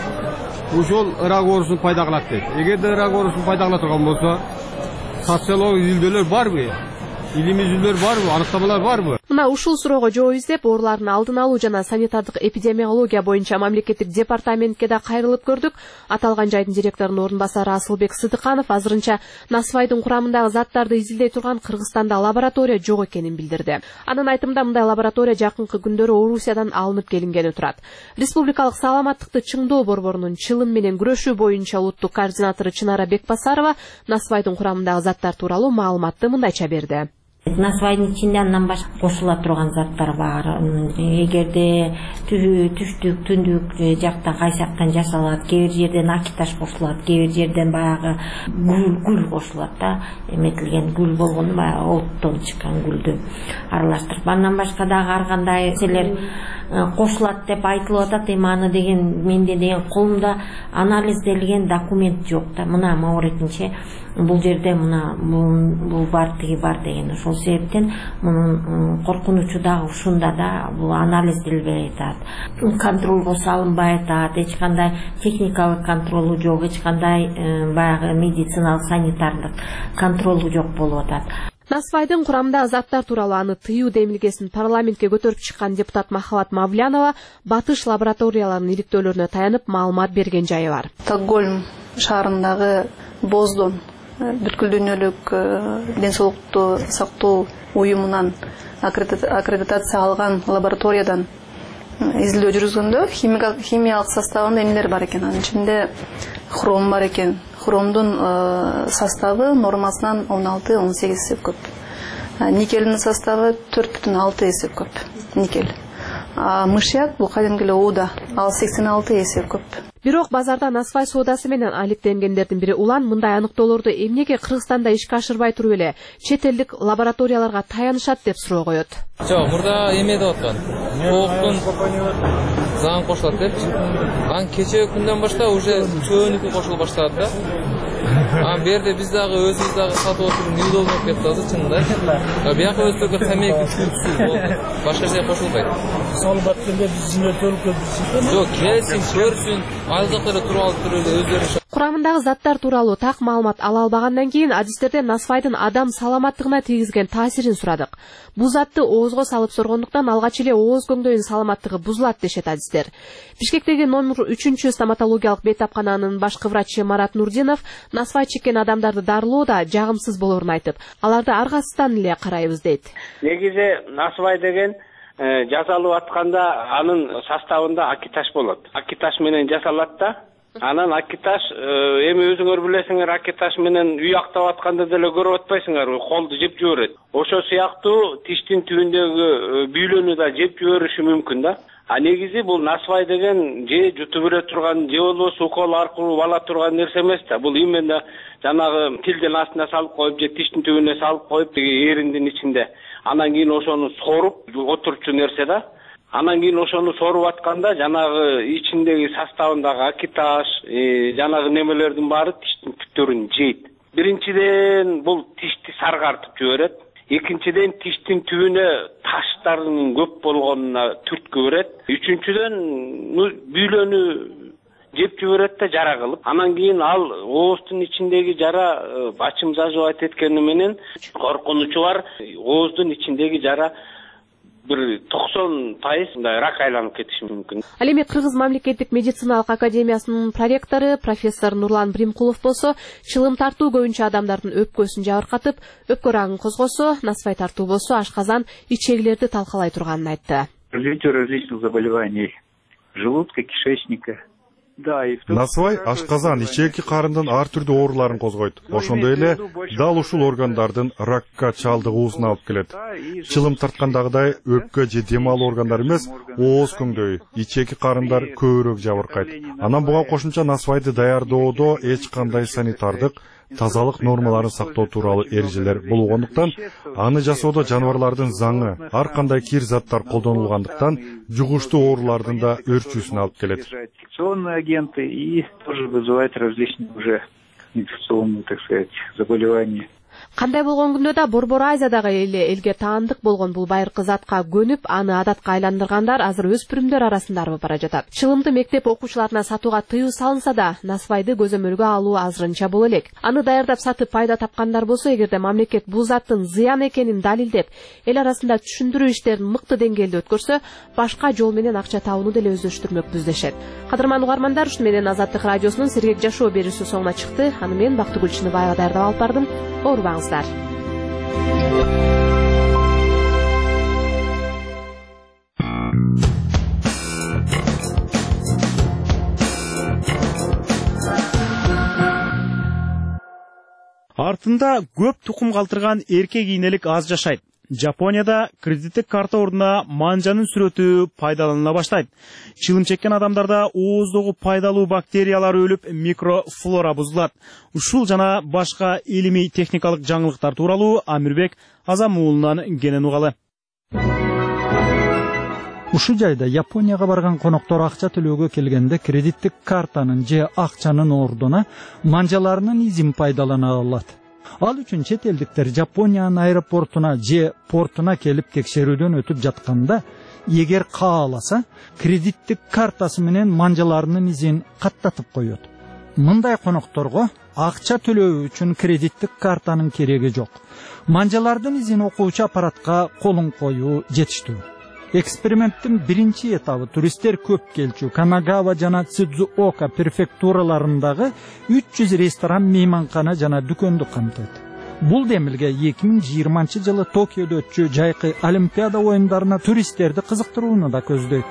ушул рак оорусун пайда кылат дейт. Эгерде рак оорусун пайда кыла турган болсо, социологик изилдөөлөр барбы? Илимий изилдөөлөр барбы? Аныктамалар барбы? Мына ушул суроого жооп издеп, оорулардын алдын алуу жана санитардык эпидемиология боюнча мамлекеттик департаментке да кайрылып көрдүк. Аталган жайдын директорунун орун басары Асылбек Сыдыканов азырынча насвайдын курамындагы заттарды изилдей турган Кыргызстанда лаборатория жок экенин билдирди. Анын айтымында мындай лаборатория жакынкы күндөрү Орусиядан алынып келингени турат. Республикалык саламаттыкты чыңдоо борборунун чылым менен күрөшүү боюнча улуттук координатору Чынара Бекбасарова насвайдын курамындагы заттар тууралуу маалыматты мындайча берди. Насвайдын ичинде андан башка кошула турган заттар бар. Эгерде түштүк, түндүк жакта кайсактан жасалат, кээ бир жерден акиташ кошулат, кээ бир жерден баягы гүл кошулат да, эметилген гүл болгону баягы оттон чыккан гүлдү аралаштырып. Андан башка дагы ар кандай нерселер кошулат деп айтылып атат. Эми аны деген менде деген колумда анализделген документ жок да. Мына мааретинче бул жерде мына бул бар, тиги бар деген. Ошол себептен мунун коркунучу дагы ушунда да, бул анализделбей атат. Контролго салынбай атат, эч кандай техникалык контролу жок, эч кандай баягы медициналык санитардык контролу жок болуп атат. Насвайдын курамындагы заттар тууралуу аны тыюу демилгесин парламентке көтөрүп чыккан депутат Махабат Мавлянова батыш лабораторияларынын иликтөөлөрүнө таянып маалымат берген жайы бар. Стокгольм шаарындагы Боздон бүткүл дүйнөлүк ден соолукту сактоо уюмунан аккредитация алган лабораториядан изилдөө жүргүзгөндө химиялык составында эмнелер бар экен? Анын ичинде хром бар экен. Хромдун составы нормасынан 16-18 эсе көп. Никелдин составы 4,6 эсе көп. Никель. Мышьяк бул кадимки эле ууда, ал 86 эсе көп. Бирок базарда насвай соодасы менен алектенгендердин бири Улан мындай аныктоолорду эмнеге Кыргызстанда ишке ашырбай туруп эле чет элдик лабораторияларга таянышат деп суроо коет. Жок, мурда эме деп аткан. Кооктун заң кошулат депчи. Анан кечеги күндөн баштап уже чөөнүкү кошулуп баштады да. Анан берде биз дагы өзүбүз дагы сатып отуруп неудобно болуп кетти азыр чынында. Бияка өзтөргө тамеки түтүксүз болду. Башка жер кошулбайт. Салып атканда биздин өтөлүккө жок, келсин, көрсүн, ал жакта эле туруп алып туруп эле өздөрү. Курамындагы заттар тууралуу так маалымат ала албагандан кийин адистерден насвайдын адам саламаттыгына тийгизген таасирин сурадык. Бул затты оозго салып соргондуктан алгач эле ооз көңдөйүнүн саламаттыгы бузулат дешет адистер. Бишкектеги номер 3 стоматологиялык бейтапкананын башкы врачы Марат Нурдинов насвай апат чеккен адамдарды дарылоо да жагымсыз болорун айтып, аларды аргасыздан эле карайбыз дейт. Негизи насыбай деген жасалып атканда анын составында акиташ болот. Акиташ менен жасалат да. Анан акиташ эми өзүңөр билесиңер, акиташ менен үй актап атканда деле көрүп атпайсыңарбы, колду жеп жиберет. Ошо сыяктуу тиштин түбүндөгү бүйлөнү да жеп жибериши мүмкүн да. А негизи бул насыбай деген же жутуп бере турган, же болбосо укол аркылуу ала турган нерсе эмес да. Бул именно жанагы тилдин астына салып коюп же тиштин түбүнө салып коюп эриндин ичинде. Анан кийин ошону соруп отурчу нерсе да. Анан кийин ошону соруп атканда жанагы ичиндеги составындагы акиташ, жанагы немелердин баары тиштин түптөрүн жейт. Биринчиден бул тишти саргартып жиберет. Экинчиден тиштин түбүнө таштардын көп болгонуна түрткү берет. Үчүнчүдөн бүйлөнү жеп жиберет да жара кылып. Анан кийин ал ооздун ичиндеги жара бачым заживать эткени менен коркунучу бар. Ооздун ичиндеги жара bir 90% рак айланып кетиши мүмкүн. Ал эми Кыргыз мамлекеттик медициналык академиясынын проректору профессор Нурлан Бримкулов болсо, чылым тартуу көбүнчө адамдардын өпкөсүн жабыркатып, өпкө рагын козгосо, насыбай тартуу болсо ашказан, ичегилерди талкалай турганын айтты. Развитие различных заболеваний желудка, кишечника. Насыбай ашказан, ичеки карындын ар түрдүү ооруларын козгойт. Ошондой эле дал ушул органдардын ракка чалдыгуусуна алып келет. Чылым тарткандагыдай өпкө же дем алуу органдары эмес, ооз көңдөй, ичеки карындар көбүрөөк жабыркайт. Анан буга кошумча насыбайды даярдоодо эч кандай санитардык тазалык нормаларын сактоо тууралуу эрежелер болгондуктан, аны жасоодо жаныбарлардын заңы, ар кандай кир заттар колдонулгандыктан, жугуштуу оорулардын да өрчүүсүнө алып келет. Инфекционные агенты и тоже вызывают различные уже инфекционные, так сказать, заболевания. Кандай болгон күндө да Борбор Азиядагы элге таандык болгон бул байыркы затка көнүп, аны адатка айландыргандар азыр өспүрүмдөр арасында арбып бара жатат. Чылымды мектеп окуучуларына сатууга тыюу салынса да, насыбайды көзөмөлгө алуу азырынча боло элек. Аны даярдап сатып пайда тапкандар болсо, эгерде мамлекет бул заттын зыян экенин далилдеп, эл арасында түшүндүрүү иштерин мыкты деңгээлде өткөрсө, башка жол менен акча табууну деле өздөштүрмөкпүз дешет. Кадырман угармандар, ушуну менен Азаттык радиосунун Сергек жашоо берүүсү соңуна чыкты. Аны мен Бактыгүл Чыныбаева даярдап алып бардым. Оорубаңыздар. Артында көп тукум калтырган эркек ийнелик аз жашайт. Жапонияда кредиттик карта ордуна манжанын сүрөтү пайдаланыла баштайт. Чылым чеккен адамдарда ооздогу пайдалуу бактериялар өлүп, микрофлора бузулат. Ушул жана башка илимий техникалык жаңылыктар тууралуу Амирбек Азамуулунан кенен угалы. Ушул жайда Японияга барган коноктор акча төлөөгө келгенде кредиттик картанын же акчанын ордуна манжаларынын изин пайдалана алат. Ал үчүн чет элдиктер Жапониянын аэропортуна же портуна келип текшерүүдөн өтүп жатканда, эгер кааласа, кредиттик картасы менен манжаларынын изин каттатып коет. Мындай конокторго акча төлөө үчүн кредиттик картанын кереги жок. Манжалардын изин окуучу аппаратка колун коюу жетиштүү. Эксперименттин биринчи этабы туристтер көп келчү Канагава жана Цидзуока префектураларындагы 300 ресторан, мейманкана жана дүкөндү камтыйт. Бул демилге 2020-жылы Токиодо өтчү жайкы Олимпиада оюндарына туристтерди кызыктырууну да көздөйт.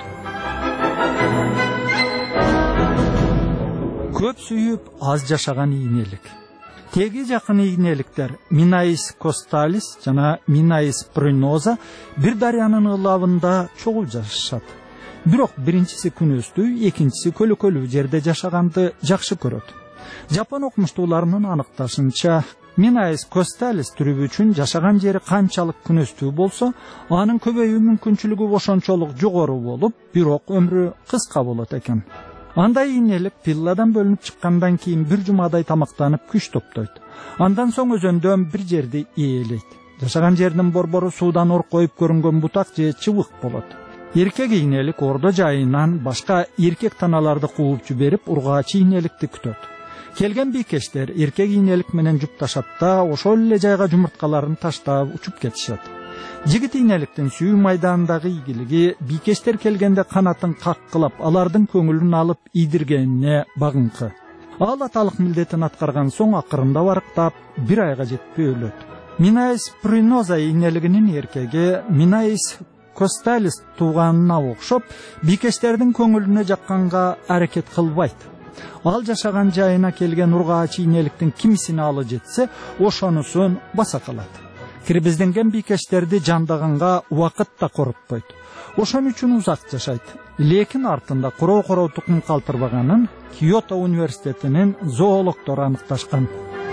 Көп сүйүп, аз жашаган ийнелик. Теги жакын ийнеликтер Минаис косталис жана Минаис пруноза бир дарыянын ылабында чогул жашашат. Бирок биринчиси күнөстүү, экинчиси көлөкөлүү жерде жашаганды жакшы көрөт. Жапон окумуштууларынын аныкташынча, Минаис косталис түрүбү үчүн жашаган жери канчалык күнөстүү болсо, анын көбөйүү мүмкүнчүлүгү ошончолук жогору болуп, бирок өмүрү кыска болот экен. Андай ийнелик пилладан бөлүнүп чыккандан кийин бир жумадай тамактанып күч топтойт. Андан соң өзөндөн бир жерди ээлейт. Жашаган жердин борбору суудан оркоюп көрүнгөн бутак же чыбык болот. Эркек ийнелик ордо жайынан башка эркек таналарды кууп жиберип, ургачы ийнеликти күтөт. Келген бийкештер эркек ийнелик менен жупташат да, ошол эле жайга жумурткаларын таштап учуп кетишет. Жигит ийнеликтин сүйүү майданындагы ийгилиги бийкештер келгенде канатын каккылап, алардын көңүлүн алып ийдиргенине багыңкы. Ал аталык милдетин аткарган соң акырында барыктап 1 айга жетпей өлөт. Минаис Пруноза ийнелигинин эркеги Минаис Косталис тууганына окшоп, бикештердин көңүлүнө жакканга аракет кылбайт. Ал жашаган жайына келген ургаач ийнеликтин кимисине алы жетсе, ошонусун баса калат. Кирбизденген бикештерди жандаганга убакыт да коротпойт. Ошон үчүн узак жашайт. Лекин артында куроо тукум калтырбаганын Киото университетинин зоологдору аныкташкан.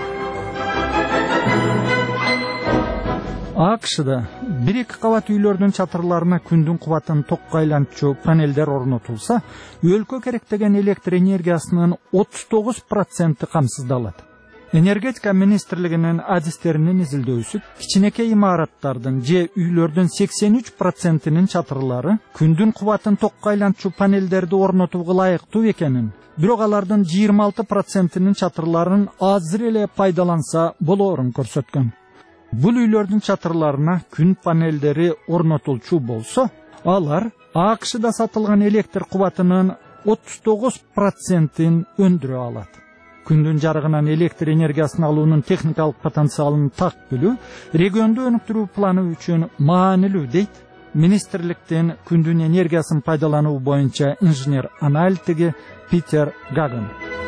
АКШда 1-2 кабат үйлөрдүн чатырларына күндүн кубатын токко айлантчу панелдер орнотулса, өлкө керектеген электр энергиясынын 39% камсыздалат. Энергетика министрлигинин адистеринин изилдөөсү кичинекей имараттардын же үйлөрдүн 83%-нин чатырлары күндүн кубатын токко айлантчу панелдерди орнотууга ылайыктуу экенин, бирок алардын 26%-нин чатырларын азыр эле пайдаланса болоорун көрсөткөн. Бул үйлөрдүн чатырларына күн панелдери орнотулчу болсо, алар АКШда сатылган электр кубатынын 39%-ин өндүрө алат. Күндүн жарыгынан электр энергиясын алуунун техникалык потенциалын так билүү регионду өнүктүрүү планы үчүн маанилүү дейт министрликтин күндүн энергиясын пайдалануу боюнча инженер-аналитиги Питер Гаган.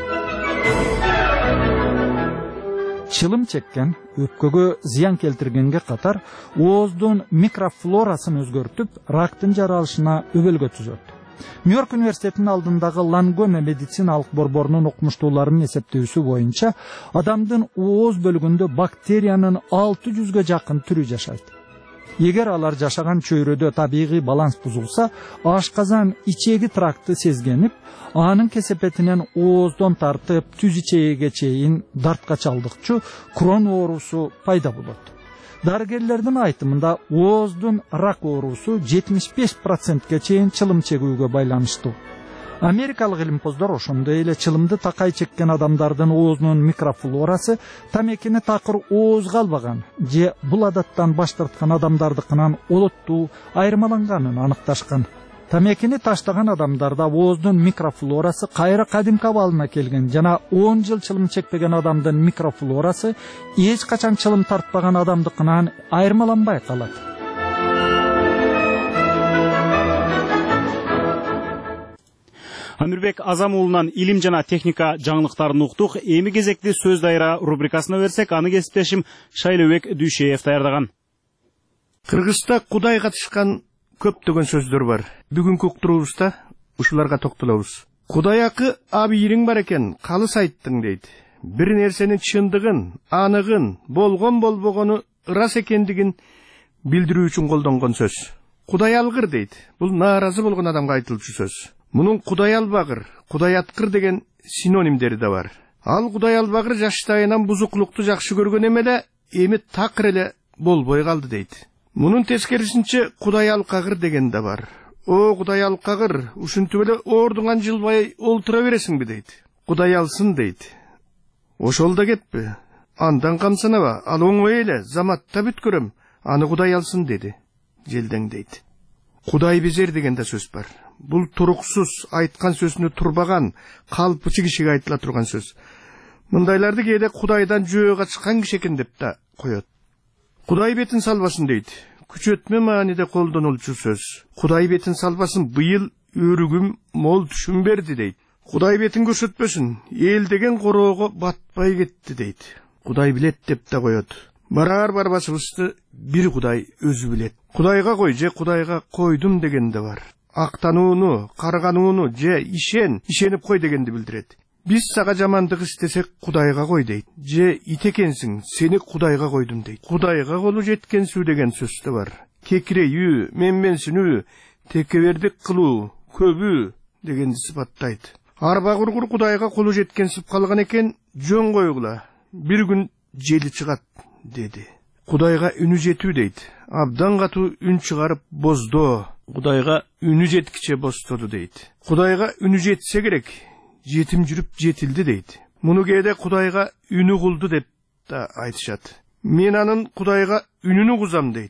Чылым чеккен, өпкөгө зыян келтиргенге катар, ооздун микрофлорасын өзгөртүп, рактын жаралышына өбөлгө түзөт. Нью-Йорк университетинин алдындагы Лангоме медициналык борборунун окумуштууларынын эсептөөсү боюнча, адамдын ооз бөлүгүндө бактериянын 600га жакын түрү жашайт. Эгер алар жашаган чөйрөдө табигый баланс бузулса, ашказан ичеги тракты сезгенип, анын кесепетинен ооздон тартып түз ичегиге чейин дарткачалдыкчу крон оорусу пайда болот. Дарыгерлердин айтымында ооздун рак оорусу 75%ге чейин чылым чегүүгө байланыштуу. Америкалык илимпоздор ошондой эле чылымды такай чеккен адамдардын оозунун микрофлорасы тамекини такыр оозга албаган же бул адаттан баш тарткан адамдардыкынан олоттуу айырмаланганын аныкташкан. Тамекини таштаган адамдарда ооздун микрофлорасы кайра кадимки абалына келген жана 10 жыл чылым чекпеген адамдын микрофлорасы эч качан чылым тартпаган адамдыкынан айырмаланбай калат. Амирбек Азам уулунан илим жана техника жаңылыктарын уктук. Эми кезекти сөз дайра рубрикасына берсек, аны кесиптешим Шайлыбек Дүйшеев даярдаган. Кыргызста Кудай катышкан көптөгөн сөздөр бар. Бүгүнкү уктуруубузда ушуларга токтолобуз. Кудай акы абийириң бар экен, калыс айттың дейт. Бир нерсенин чындыгын, аныгын, болгон болбогону ырас экендигин билдирүү үчүн колдонгон сөз. Кудай алгыр дейт. Бул нааразы болгон адамга айтылчу сөз. Мунун Кудай албагыр, Кудай аткыр деген синонимдери да бар. Ал Кудай албагыр жаштайынан бузуклукту жакшы көргөн эмеле, эми такыр эле болбой калды дейт. Мунун тескерисинче Кудай алкагыр деген да бар. О, Кудай алкагыр, ушинтип эле оордуңан жылбай олтура бересиңби дейт. Кудай алсын дейт. Ошол да кетпи. Андан камсанаба, ал оңой эле, заматта бүткөрөм, аны Кудай алсын деди. Желдең дейт. Кудай безер деген да сөз бар. Бул туруксуз айткан сөзүнө турбаган, калпычы кишиге айтыла турган сөз. Мындайларды кээде Кудайдан жөө качкан киши экен деп да коет. Кудай бетин салбасын дейт. Күчөтмө мааниде колдонулчу сөз. Кудай бетин салбасын, быйыл өрүгүм мол түшүм берди дейт. Кудай бетин көрсөтпөсүн, эл деген короого батпай кетти дейт. Кудай билет деп да коет. Барар барбашыбызды бир Кудай өзү билет. Кудайга кой же Кудайга койдум деген да бар. Актанууну, карганууну же ишенип кой дегенди билдирет. Биз сага жамандык истесек Кудайга кой дейт. Же ит экенсиң, сени Кудайга койдум дейт. Кудайга колу жеткенсүү деген сөз да бар. Кекирейүү, менменсинүү, текебердик кылуу, көбүү дегенди сыпаттайт. Арба кургур Кудайга колу жеткенсип калган экен, жөн койгула. Бир күн жели чыгат деди. Кудайга үнү жетүү дейт. Абдан катуу үн чыгарып боздо. Кудайга үнү жеткиче бостоду дейт. Кудайга үнү жетсе керек, жетим жүрүп жетилди дейт. Муну кээде Кудайга үнү кулду деп да айтышат. Мен анын Кудайга үнүнү кузам дейт.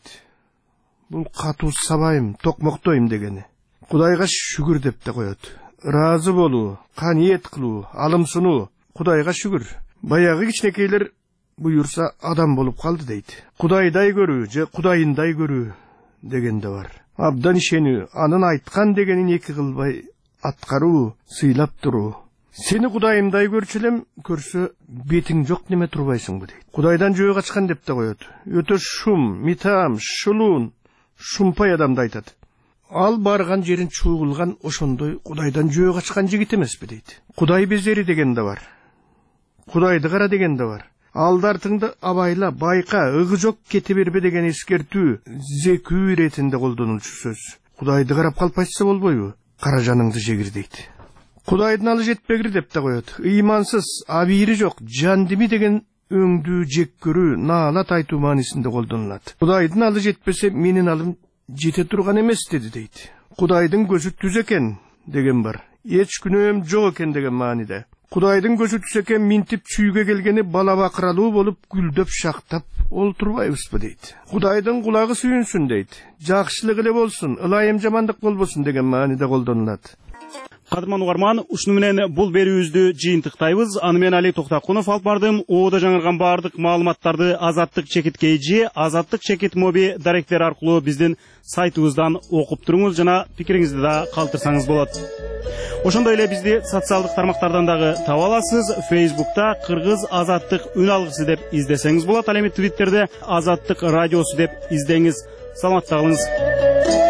Бул катуу сабайым, токмоктойм дегени. Кудайга шүгүр деп да коет. Ыраазы болуу, каниет кылуу, алымсынуу. Кудайга шүгүр. Баягы кичинекейлер буюрса адам болуп калды дейт. Кудайдай көрүү же кудайындай көрүү деген да бар. Абдан ишенүү, анын айткан дегенин эки кылбай аткаруу, сыйлап туруу. Сени кудайымдай көрчүлөм, көрсө бетиң жок неме турбайсыңбы дейт. Кудайдан жөө качкан деп да коет. Өтө шум, митам, шулуун, шумпай адамды айтат. Ал барган жерин чуугулган ошондой кудайдан жөө качкан жигит эмеспи дейт. Кудай безери деген да бар. Кудайды кара деген да бар. Алдартыңды абайла, байка, ыгы жок кете бербе деген эскертүү, зекүү иретинде колдонулчу сөз. Кудайды карап калпайса болбойбу? Кара жаныңды жегир дейт. Кудайдын алы жетпегир деп да коет. Ыймансыз, абийири жок, жандими деген өңдүү жек көрүү, наалат айтуу маанисинде колдонулат. Кудайдын алы жетпесе, менин алым жете турган эмес деди дейт. Кудайдын көзү түз экен деген бар. Эч күнөөм жок экен деген мааниде. Кудайдын көзү түз экен минтип чүйгө келгени бала бакыралуу болуп гүлдөп шактап олтурбайбызбы дейт. Кудайдын кулагы сүйүнсүн дейт. Жакшылык эле болсун, ылайым жамандык болбосун деген мааниде колдонулат. Кадырман угарман, ушуну менен бул берүүбүздү жыйынтыктайбыз. Аны менен Али Токтакунов алып бардым. Оодо жаңырган баардык маалыматтарды Азаттык чекит KG, Азаттык чекит моби даректер аркылуу биздин сайтыбыздан окуп туруңуз жана пикириңизди да калтырсаңыз болот. Ошондой эле бизди социалдык тармактардан дагы таба аласыз. Facebook'та Кыргыз Азаттык үн алгысы деп издесеңиз болот. Ал эми Twitter'де Азаттык радиосу деп издеңиз. Саламатта калыңыз.